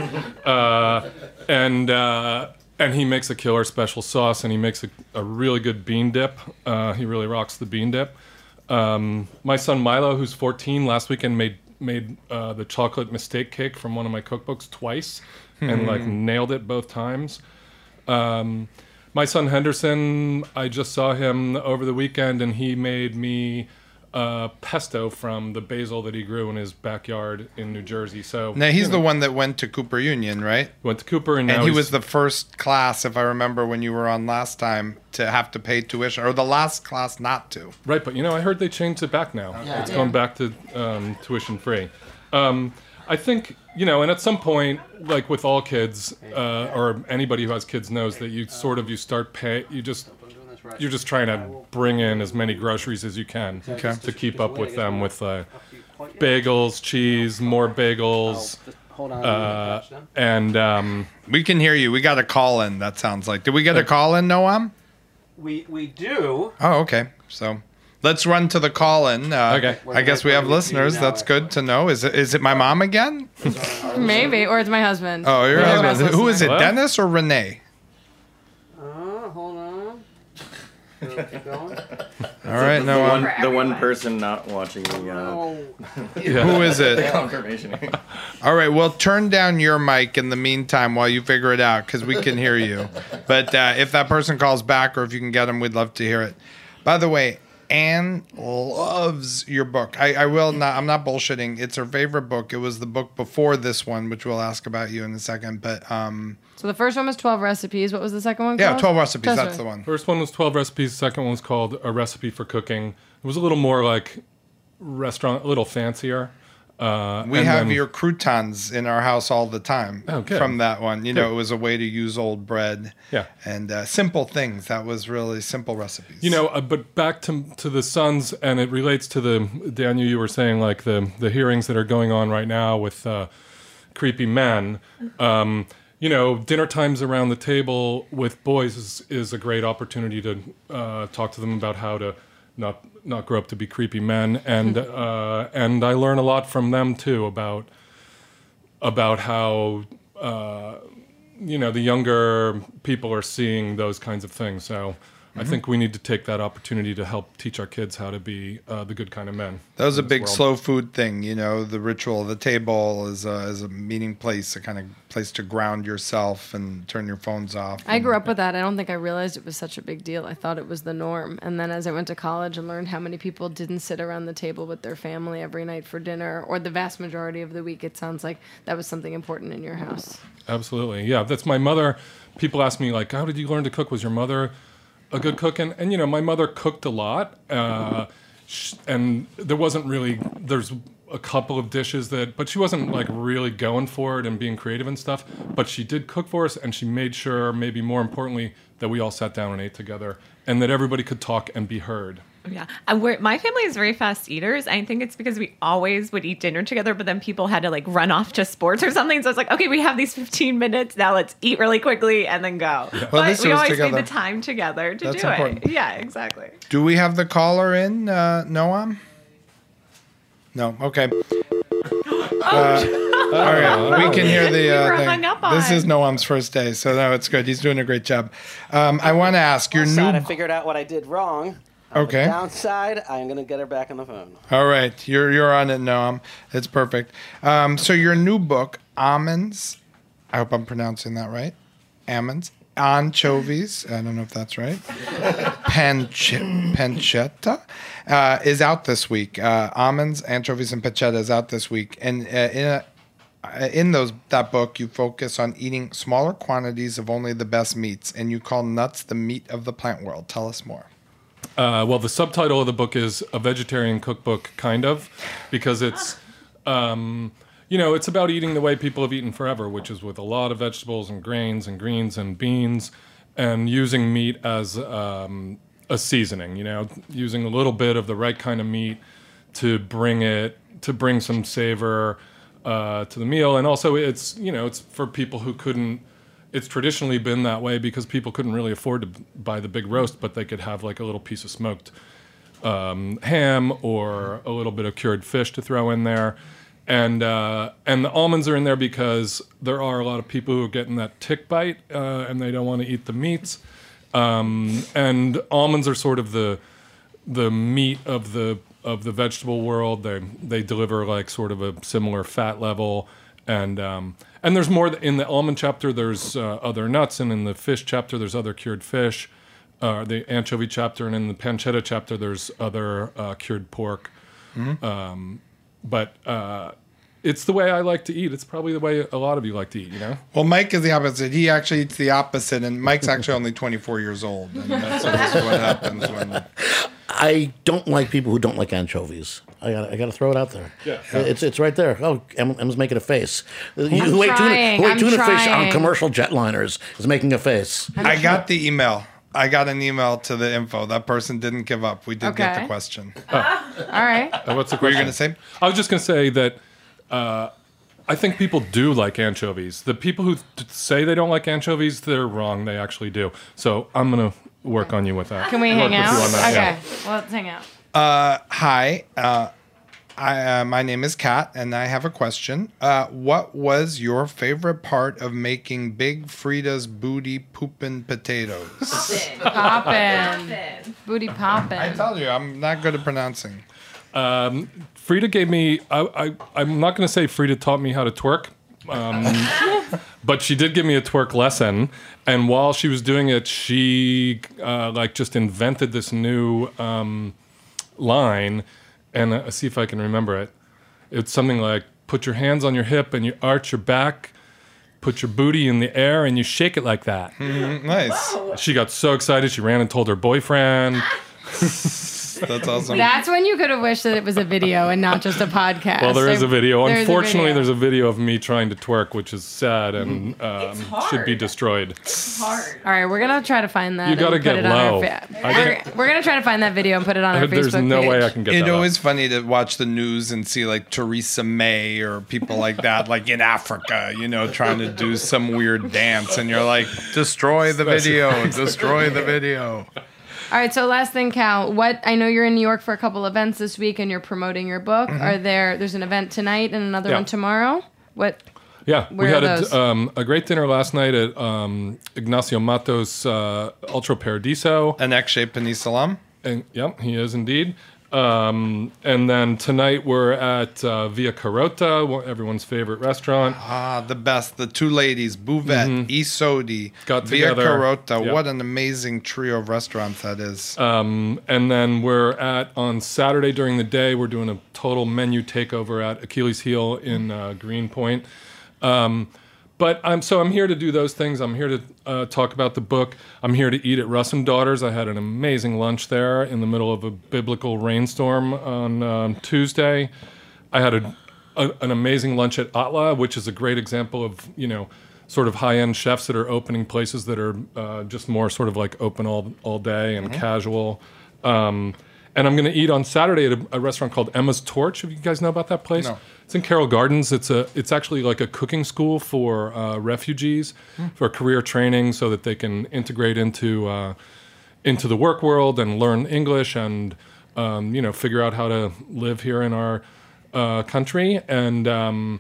And he makes a killer special sauce, and he makes a really good bean dip. He really rocks the bean dip. My son Milo, who's 14, last weekend made the chocolate mistake cake from one of my cookbooks twice and like nailed it both times. My son Henderson, I just saw him over the weekend, and he made me pesto from the basil that he grew in his backyard in New Jersey. So now he's the one that went to Cooper Union, right? Went to Cooper, and now he was the first class, if I remember, when you were on last time, to have to pay tuition, or the last class not to. Right, but I heard they changed it back now. It's going back to tuition free. I think and at some point, like with all kids, or anybody who has kids knows that you start pay. You're just trying to bring in as many groceries as you can to keep up with them with bagels, cheese, more bagels. And we can hear you. We got a call in, that sounds like. Did we get a call in, Noam? We do. Oh, okay. So let's run to the call in. Okay. I guess we have listeners. That's good to know. Is it my mom again? Maybe, or it's my husband. Oh, your husband. Who is it, Dennis or Renee? Hold on. Keep going. All right, the one person not watching the Who is it? the confirmation. All right, well, turn down your mic in the meantime while you figure it out, because we can hear you. But if that person calls back, or if you can get them, we'd love to hear it. By the way, Anne loves your book. I'm not bullshitting. It's her favorite book. It was the book before this one, which we'll ask about you in a second. But so the first one was 12 recipes. What was the second one called? Yeah, 12 recipes. That's the one. First one was 12 recipes. Second one was called A Recipe for Cooking. It was a little more like restaurant, a little fancier. We have your croutons in our house all the time from that one. It was a way to use old bread. Yeah. And simple things. That was really simple recipes. But back to the sons, and it relates to Daniel, you were saying like the hearings that are going on right now with creepy men. Dinner times around the table with boys is a great opportunity to talk to them about how to not grow up to be creepy men, and I learn a lot from them too about how the younger people are seeing those kinds of things. So I think we need to take that opportunity to help teach our kids how to be the good kind of men. That was a big slow food thing. The ritual of the table is a meeting place, a kind of place to ground yourself and turn your phones off. I grew up with that. I don't think I realized it was such a big deal. I thought it was the norm. And then as I went to college and learned how many people didn't sit around the table with their family every night for dinner, or the vast majority of the week, it sounds like that was something important in your house. Absolutely. Yeah, that's my mother. People ask me, like, how did you learn to cook? Was your mother a good cook? And my mother cooked a lot, and there's a couple of dishes but she wasn't like really going for it and being creative and stuff, but she did cook for us, and she made sure, maybe more importantly, that we all sat down and ate together, and that everybody could talk and be heard. Yeah. My family is very fast eaters. I think it's because we always would eat dinner together, but then people had to like run off to sports or something. So it's like, okay, we have these 15 minutes. Now let's eat really quickly and then go. Yeah. But we always made the time together to That's do important. it. Yeah, exactly. Do we have the caller in, Noam? No. Okay. All right. We can hear the hung up on. This is Noam's first day, so no, it's good. He's doing a great job. I want to ask your new. I figured out what I did wrong. Okay. Downside, I'm going to get her back on the phone. All right. You're on it, Noam. It's perfect. So your new book, Almonds, I hope I'm pronouncing that right. Almonds, Anchovies, I don't know if that's right. Pancetta is out this week. Almonds, Anchovies, and Pancetta is out this week. And in that book, you focus on eating smaller quantities of only the best meats, and you call nuts the meat of the plant world. Tell us more. Well, the subtitle of the book is A Vegetarian Cookbook, kind of, because it's, it's about eating the way people have eaten forever, which is with a lot of vegetables and grains and greens and beans, and using meat as a seasoning, using a little bit of the right kind of meat to bring some savor to the meal. And also it's for people who couldn't. It's traditionally been that way because people couldn't really afford to buy the big roast, but they could have like a little piece of smoked ham or a little bit of cured fish to throw in there. And the almonds are in there because there are a lot of people who are getting that tick bite and they don't want to eat the meats. And almonds are sort of the meat of the vegetable world. They deliver like sort of a similar fat level. And there's more in the almond chapter. There's other nuts, and in the fish chapter, there's other cured fish. The anchovy chapter, and in the pancetta chapter, there's other cured pork. Mm-hmm. But it's the way I like to eat. It's probably the way a lot of you like to eat. Well, Mike is the opposite. He actually eats the opposite, and Mike's actually only 24 years old. And that's what happens when. I don't like people who don't like anchovies. I gotta throw it out there. Yeah. It's right there. Oh, Emma's making a face. Who ate trying. tuna fish on commercial jetliners is making a face. I got the email. I got an email to the info. That person didn't give up. We did get the question. All right. What's the question? What were you going to say? I was just going to say that I think people do like anchovies. The people who say they don't like anchovies, they're wrong. They actually do. So I'm going to work on you with that. Can we hang out? Okay. Yeah. Well, let's hang out. Hi. My name is Kat, and I have a question. What was your favorite part of making Big Frida's booty poopin' potatoes? Poppin'. Booty poppin'. I told you, I'm not good at pronouncing. Frida gave me, I'm not going to say Frida taught me how to twerk, but she did give me a twerk lesson. And while she was doing it, she just invented this new line. And see if I can remember it. It's something like, put your hands on your hip and you arch your back, put your booty in the air and you shake it like that. Nice. She got so excited, she ran and told her boyfriend. That's awesome. That's when you could have wished that it was a video and not just a podcast. Well, there is a video. There's Unfortunately, a video. there's a video of me trying to twerk, which is sad and should be destroyed. All right, we're gonna try to find that. You gotta and put get it on our low. we're gonna try to find that video and put it on our There's Facebook no page. way I can get It's that. always funny to watch the news and see like Theresa May or people like that, like in Africa, trying to do some weird dance, and you're like, destroy the video, destroy the video. All right, so last thing, Cal. I know you're in New York for a couple events this week, and you're promoting your book. Mm-hmm. There's an event tonight and another one tomorrow. What? Yeah, we Where had are those? a great dinner last night at Ignacio Matos Ultra Paradiso. An ex-Chez Panisse alum. And, yep, he is indeed. And then tonight we're at Via Carota, everyone's favorite restaurant. Ah, the best. The two ladies, Bouvette, Isodi, Got Via together. Carota. Yep. What an amazing trio of restaurants that is. And then we're on Saturday during the day, we're doing a total menu takeover at Achilles Heel in Greenpoint. But I'm here to do those things. I'm here to talk about the book. I'm here to eat at Russ and Daughters. I had an amazing lunch there in the middle of a biblical rainstorm on Tuesday. I had an amazing lunch at Atla, which is a great example of, sort of high-end chefs that are opening places that are just more sort of like open all day and casual. And I'm going to eat on Saturday at a restaurant called Emma's Torch. If you guys know about that place? No. It's in Carroll Gardens. It's actually like a cooking school for refugees for career training, so that they can integrate into the work world and learn English and figure out how to live here in our country. And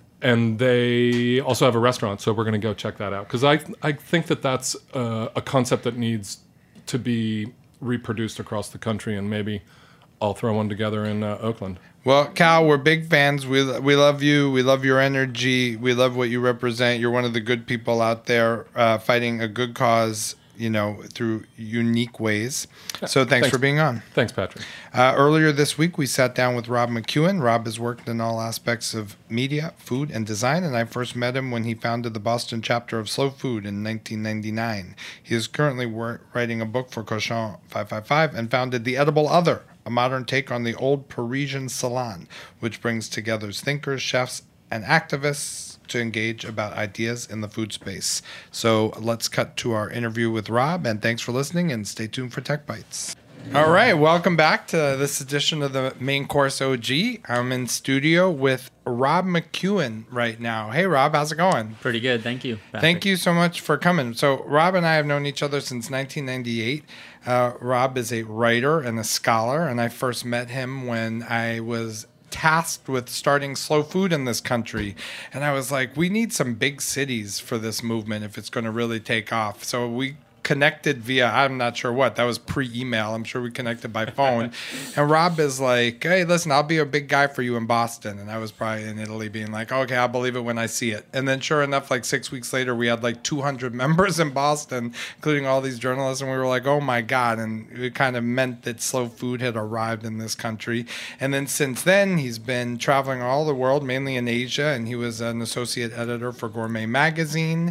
they also have a restaurant, so we're going to go check that out because I think that's a concept that needs to be reproduced across the country, and maybe I'll throw one together in Oakland. Well, Cal, we're big fans. We love you. We love your energy. We love what you represent. You're one of the good people out there fighting a good cause, through unique ways. So thanks for being on. Thanks, Patrick. Earlier this week, we sat down with Rob McEwen. Rob has worked in all aspects of media, food, and design, and I first met him when he founded the Boston chapter of Slow Food in 1999. He is currently writing a book for Cochon 555 and founded The Edible Other, a modern take on the old Parisian salon, which brings together thinkers, chefs, and activists to engage about ideas in the food space. So let's cut to our interview with Rob, and thanks for listening, and stay tuned for Tech Bites. All right, welcome back to this edition of the Main Course OG. I'm in studio with Rob McEwen right now. Hey, Rob, how's it going? Pretty good, thank you. Patrick. Thank you so much for coming. So Rob and I have known each other since 1998. Rob is a writer and a scholar, and I first met him when I was tasked with starting slow food in this country. And I was like, we need some big cities for this movement if it's going to really take off. So we connected via, I'm not sure what, that was pre-email. I'm sure we connected by phone. And Rob is like, hey, listen, I'll be a big guy for you in Boston. And I was probably in Italy being like, okay, I'll believe it when I see it. And then sure enough, like 6 weeks later, we had like 200 members in Boston, including all these journalists. And we were like, oh my God. And it kind of meant that slow food had arrived in this country. And then since then, he's been traveling all the world, mainly in Asia. And he was an associate editor for Gourmet Magazine.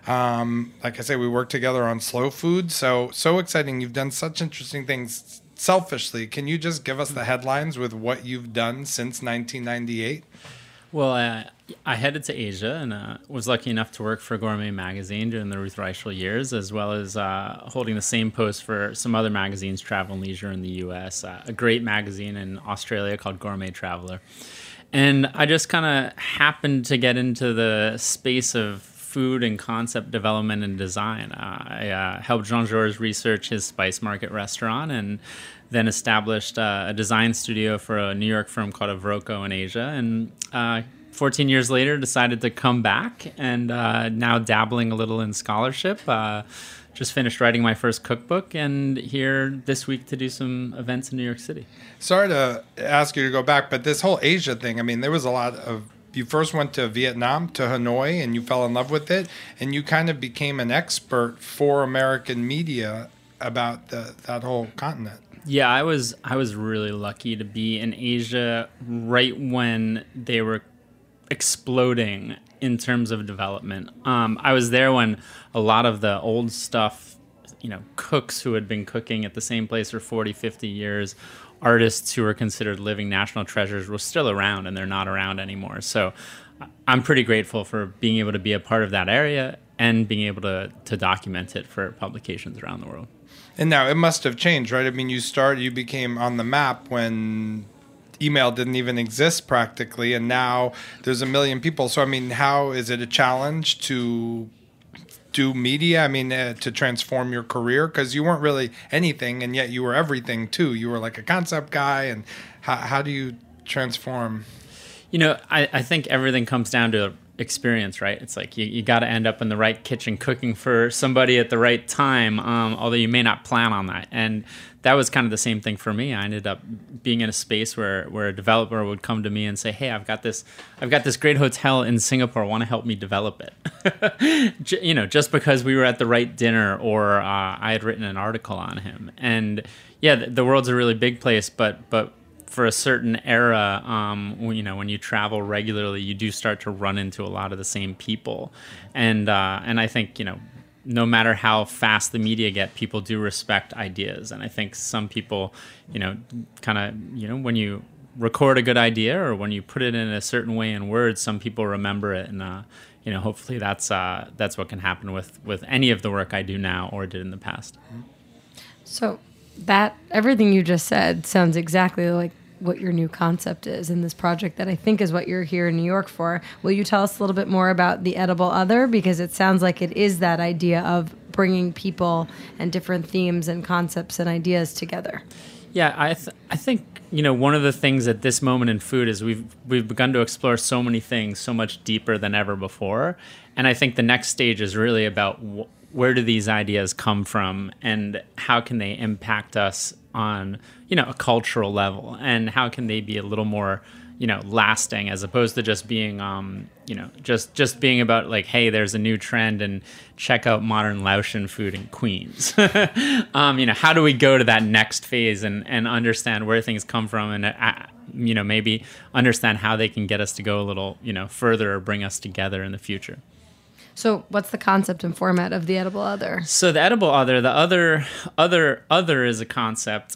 Like I say, we work together on slow food. So exciting. You've done such interesting things. Selfishly, can you just give us the headlines with what you've done since 1998? Well, I headed to Asia and was lucky enough to work for Gourmet Magazine during the Ruth Reichel years, as well as holding the same post for some other magazines, Travel and Leisure in the U.S., a great magazine in Australia called Gourmet Traveler. And I just kind of happened to get into the space of food and concept development and design. I helped Jean-Georges research his Spice Market restaurant and then established a design studio for a New York firm called Avrocco in Asia. And 14 years later, decided to come back and now dabbling a little in scholarship. Just finished writing my first cookbook and here this week to do some events in New York City. Sorry to ask you to go back, but this whole Asia thing, I mean, there was a lot of, you first went to Vietnam, to Hanoi, and you fell in love with it, and you kind of became an expert for American media about that whole continent. Yeah, I was really lucky to be in Asia right when they were exploding in terms of development. I was there when a lot of the old stuff cooks who had been cooking at the same place for 40, 50 years, artists who were considered living national treasures were still around, and they're not around anymore. So I'm pretty grateful for being able to be a part of that area and being able to document it for publications around the world. And now it must have changed, right? I mean, you became on the map when email didn't even exist practically, and now there's 1 million people. So, I mean, how is it a challenge to do media? I mean, to transform your career? Because you weren't really anything, and yet you were everything too. You were like a concept guy, and how do you transform? I think everything comes down to experience, right? It's like you got to end up in the right kitchen cooking for somebody at the right time, although you may not plan on that. And that was kind of the same thing for me. I ended up being in a space where a developer would come to me and say, "Hey, I've got this great hotel in Singapore. Want to help me develop it?" Just because we were at the right dinner, or I had written an article on him. And yeah, the world's a really big place, but for a certain era, when you travel regularly, you do start to run into a lot of the same people, and I think no matter how fast the media get, people do respect ideas, and I think some people, when you record a good idea or when you put it in a certain way in words, some people remember it, and hopefully that's what can happen with any of the work I do now or did in the past. So that everything you just said sounds exactly like what your new concept is in this project that I think is what you're here in New York for. Will you tell us a little bit more about The Edible Other? Because it sounds like it is that idea of bringing people and different themes and concepts and ideas together. Yeah, I think one of the things at this moment in food is we've begun to explore so many things so much deeper than ever before, and I think the next stage is really about where do these ideas come from and how can they impact us on a cultural level, and how can they be a little more lasting, as opposed to just being just being about like, hey, there's a new trend and check out modern Laotian food in Queens. How do we go to that next phase and understand where things come from, and maybe understand how they can get us to go a little further or bring us together in the future. So what's the concept and format of The Edible Other? So The Edible Other, the other is a concept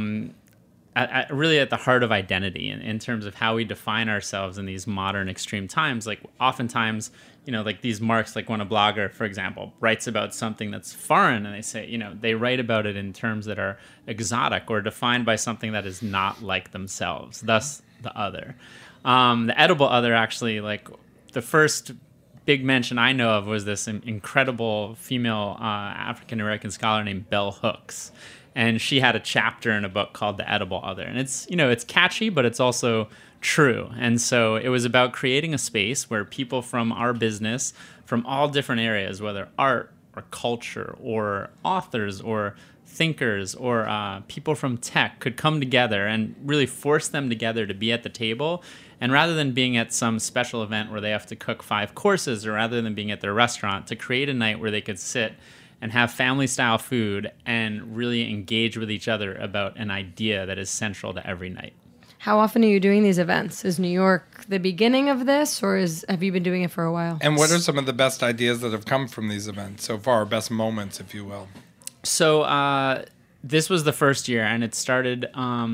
really at the heart of identity in terms of how we define ourselves in these modern extreme times. Like oftentimes, like these marks, like when a blogger, for example, writes about something that's foreign and they say, they write about it in terms that are exotic or defined by something that is not like themselves, thus the other. The Edible Other, actually, like the first big mention I know of was this incredible female African-American scholar named Bell Hooks. And she had a chapter in a book called The Edible Other. And it's, it's catchy, but it's also true. And so it was about creating a space where people from our business, from all different areas, whether art or culture or authors or thinkers or people from tech, could come together and really force them together to be at the table. And rather than being at some special event where they have to cook 5 courses, or rather than being at their restaurant, to create a night where they could sit and have family-style food and really engage with each other about an idea that is central to every night. How often are you doing these events? Is New York the beginning of this, or have you been doing it for a while? And what are some of the best ideas that have come from these events so far, best moments, if you will? So this was the first year, and it started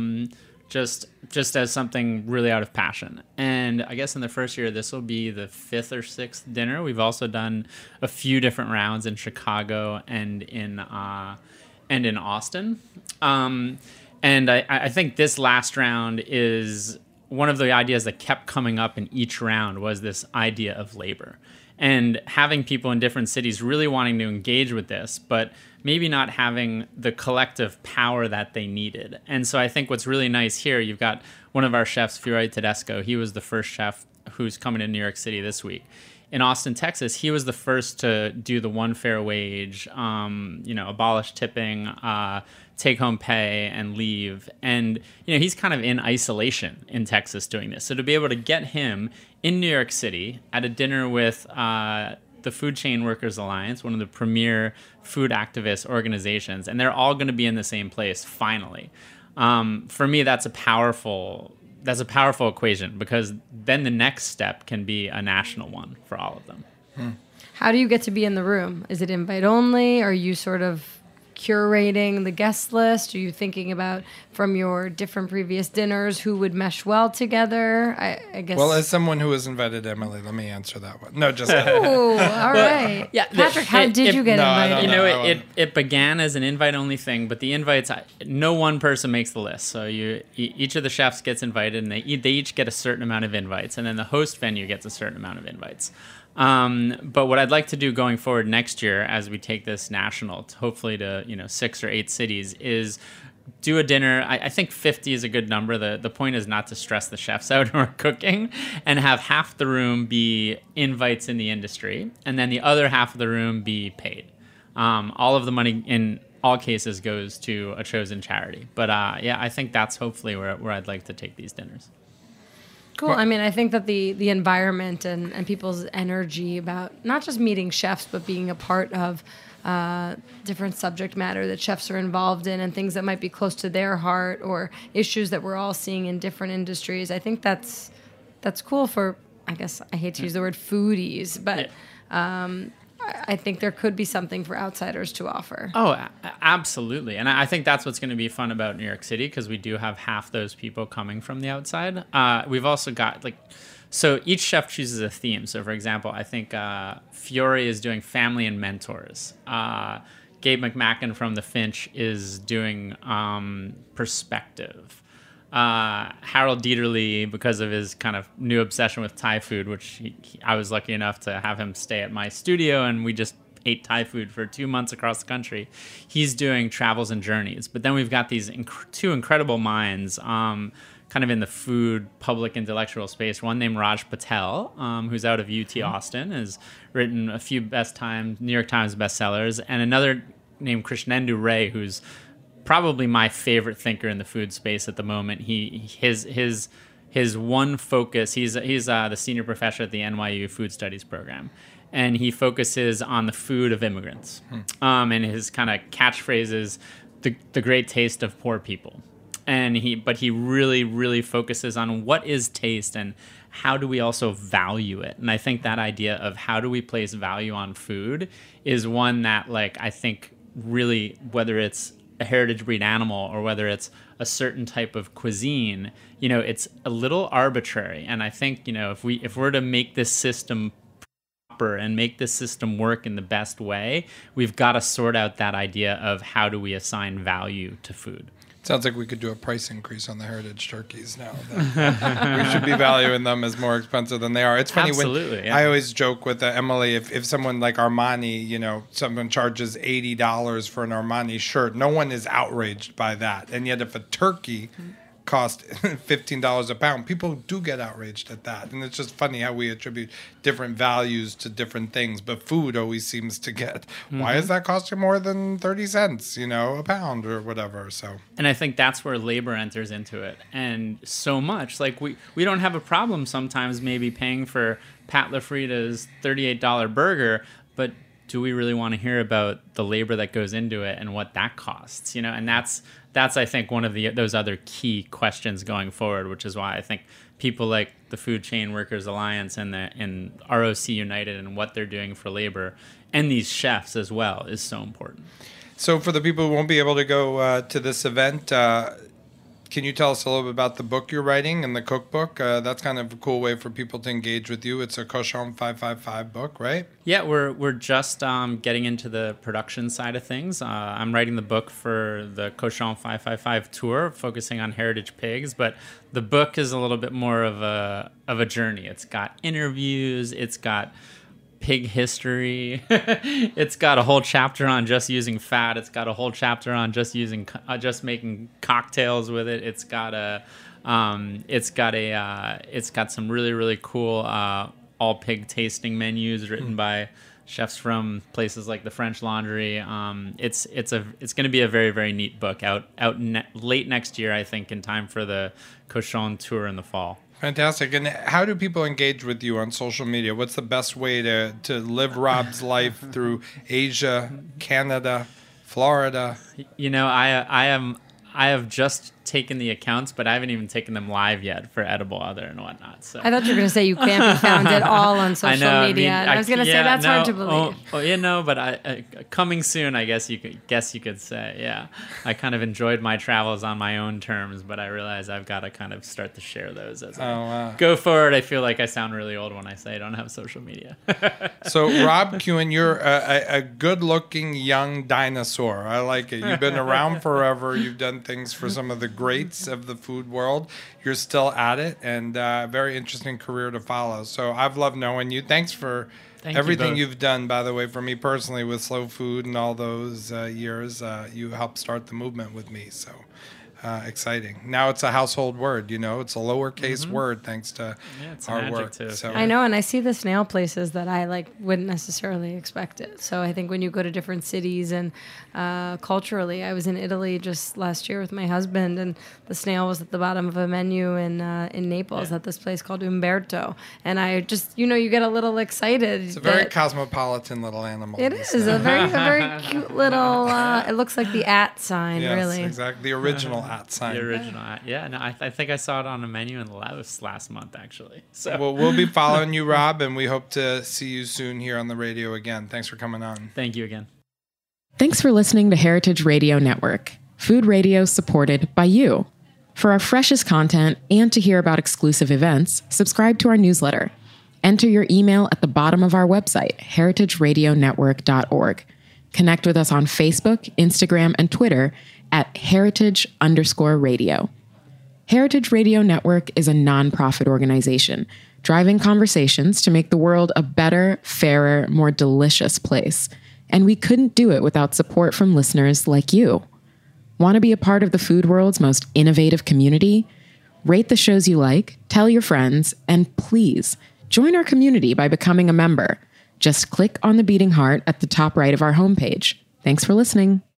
just as something really out of passion. And I guess in the first year, this will be the 5th or 6th dinner. We've also done a few different rounds in Chicago and in Austin. And I think this last round is one of the ideas that kept coming up in each round was this idea of labor. And having people in different cities really wanting to engage with this, but maybe not having the collective power that they needed. And so I think what's really nice here, you've got one of our chefs, Fiore Tedesco. He was the first chef who's coming to New York City this week. In Austin, Texas, he was the first to do the one fair wage, abolish tipping, take home pay, and leave. And, he's kind of in isolation in Texas doing this. So to be able to get him in New York City at a dinner with the Food Chain Workers Alliance, one of the premier food activist organizations, and they're all going to be in the same place finally. For me, that's a powerful equation, because then the next step can be a national one for all of them. How do you get to be in the room? Is it invite only? Are you sort of curating the guest list? Are you thinking about from your different previous dinners who would mesh well together? I guess. Well, as someone who was invited, Emily, let me answer that one. No, just kidding. Ooh, all right. Yeah, Patrick, how did you get invited? You know, it began as an invite-only thing, but the invites, no one person makes the list. So each of the chefs gets invited, and they each get a certain amount of invites, and then the host venue gets a certain amount of invites. But what I'd like to do going forward next year, as we take this national, hopefully to 6 or 8 cities, is do a dinner. I think 50 is a good number. The point is not to stress the chefs out who are cooking, and have half the room be invites in the industry, and then the other half of the room be paid. All of the money in all cases goes to a chosen charity. But I think that's hopefully where I'd like to take these dinners. Cool. I mean, I think that the environment and people's energy about not just meeting chefs, but being a part of different subject matter that chefs are involved in and things that might be close to their heart or issues that we're all seeing in different industries. I think that's cool for, I guess I hate to use the word foodies, but I think there could be something for outsiders to offer. Oh, absolutely. And I think that's what's going to be fun about New York City, because we do have half those people coming from the outside. We've also got so each chef chooses a theme. So for example, I think Fiore is doing family and mentors. Gabe McMacken from The Finch is doing perspective. Harold Dieterle, because of his kind of new obsession with Thai food, which I was lucky enough to have him stay at my studio, and we just ate Thai food for 2 months across the country. He's doing travels and journeys. But then we've got these two incredible minds kind of in the food public intellectual space. One named Raj Patel, who's out of UT Austin, has written a few New York Times bestsellers, and another named Krishnendu Ray, who's probably my favorite thinker in the food space at the moment. His one focus, he's the senior professor at the NYU Food Studies program, and he focuses on the food of immigrants. And his kind of catchphrase is the great taste of poor people. But he really, really focuses on what is taste and how do we also value it. And I think that idea of how do we place value on food is one that, I think really, whether it's a heritage breed animal or whether it's a certain type of cuisine, it's a little arbitrary. And I think, if we're to make this system proper and make this system work in the best way, we've got to sort out that idea of how do we assign value to food. Sounds like we could do a price increase on the heritage turkeys now. We should be valuing them as more expensive than they are. It's funny. Absolutely, I always joke with Emily, if someone like Armani, someone charges $80 for an Armani shirt, no one is outraged by that. And yet if a turkey cost $15 a pound, people do get outraged at that. And it's just funny how we attribute different values to different things, but food always seems to get, why is that costing more than 30 cents, a pound or whatever? So, and I think that's where labor enters into it. And so much, we don't have a problem sometimes maybe paying for Pat LaFrieda's $38 burger, but do we really want to hear about the labor that goes into it and what that costs? And that's I think one of those other key questions going forward, which is why I think people like the Food Chain Workers Alliance and ROC United and what they're doing for labor and these chefs as well is so important. So for the people who won't be able to go to this event, can you tell us a little bit about the book you're writing and the cookbook? That's kind of a cool way for people to engage with you. It's a Cochon 555 book, right? Yeah, we're just getting into the production side of things. I'm writing the book for the Cochon 555 tour, focusing on heritage pigs, but the book is a little bit more of a journey. It's got interviews, it's got pig history. It's got a whole chapter on just using fat. It's got a whole chapter on just making cocktails with it. It's got some really, really cool all pig tasting menus written by chefs from places like the French Laundry. It's going to be a very, very neat book out late next year, I think, in time for the Cochon tour in the fall. Fantastic. And how do people engage with you on social media? What's the best way to live Rob's life through Asia, Canada, Florida? I have just taken the accounts, but I haven't even taken them live yet for Edible Other and whatnot. So I thought you were going to say you can't be found at all on social media. I was going to say that's hard to believe. But coming soon, I guess you could say. Yeah, I kind of enjoyed my travels on my own terms, but I realize I've got to kind of start to share those as I go forward. I feel like I sound really old when I say I don't have social media. So Rob Kuhn, you're a good-looking young dinosaur. I like it. You've been around forever. You've done things for some of the greats of the food world. You're still at it, and a very interesting career to follow. So I've loved knowing you. Thanks for everything you've done, by the way, for me personally with Slow Food and all those years. You helped start the movement with me, so exciting. Now it's a household word, it's a lowercase word thanks to our work. So. I know, and I see the snail places that I wouldn't necessarily expect it. So I think when you go to different cities and culturally, I was in Italy just last year with my husband, and the snail was at the bottom of a menu in Naples at this place called Umberto, and I just you get a little excited. It's a very cosmopolitan little animal. It is a very cute little. It looks like the @ sign, really. Yes, exactly. The original sign. The original yeah. No, I think I saw it on a menu in Laos last month, actually. So we'll be following you, Rob, and we hope to see you soon here on the radio again. Thanks for coming on. Thank you again. Thanks for listening to Heritage Radio Network, food radio supported by you. For our freshest content and to hear about exclusive events, subscribe to our newsletter. Enter your email at the bottom of our website, heritageradionetwork.org. Connect with us on Facebook, Instagram, and Twitter at heritage_radio. Heritage Radio Network is a nonprofit organization driving conversations to make the world a better, fairer, more delicious place. And we couldn't do it without support from listeners like you. Want to be a part of the food world's most innovative community? Rate the shows you like, tell your friends, and please join our community by becoming a member. Just click on the beating heart at the top right of our homepage. Thanks for listening.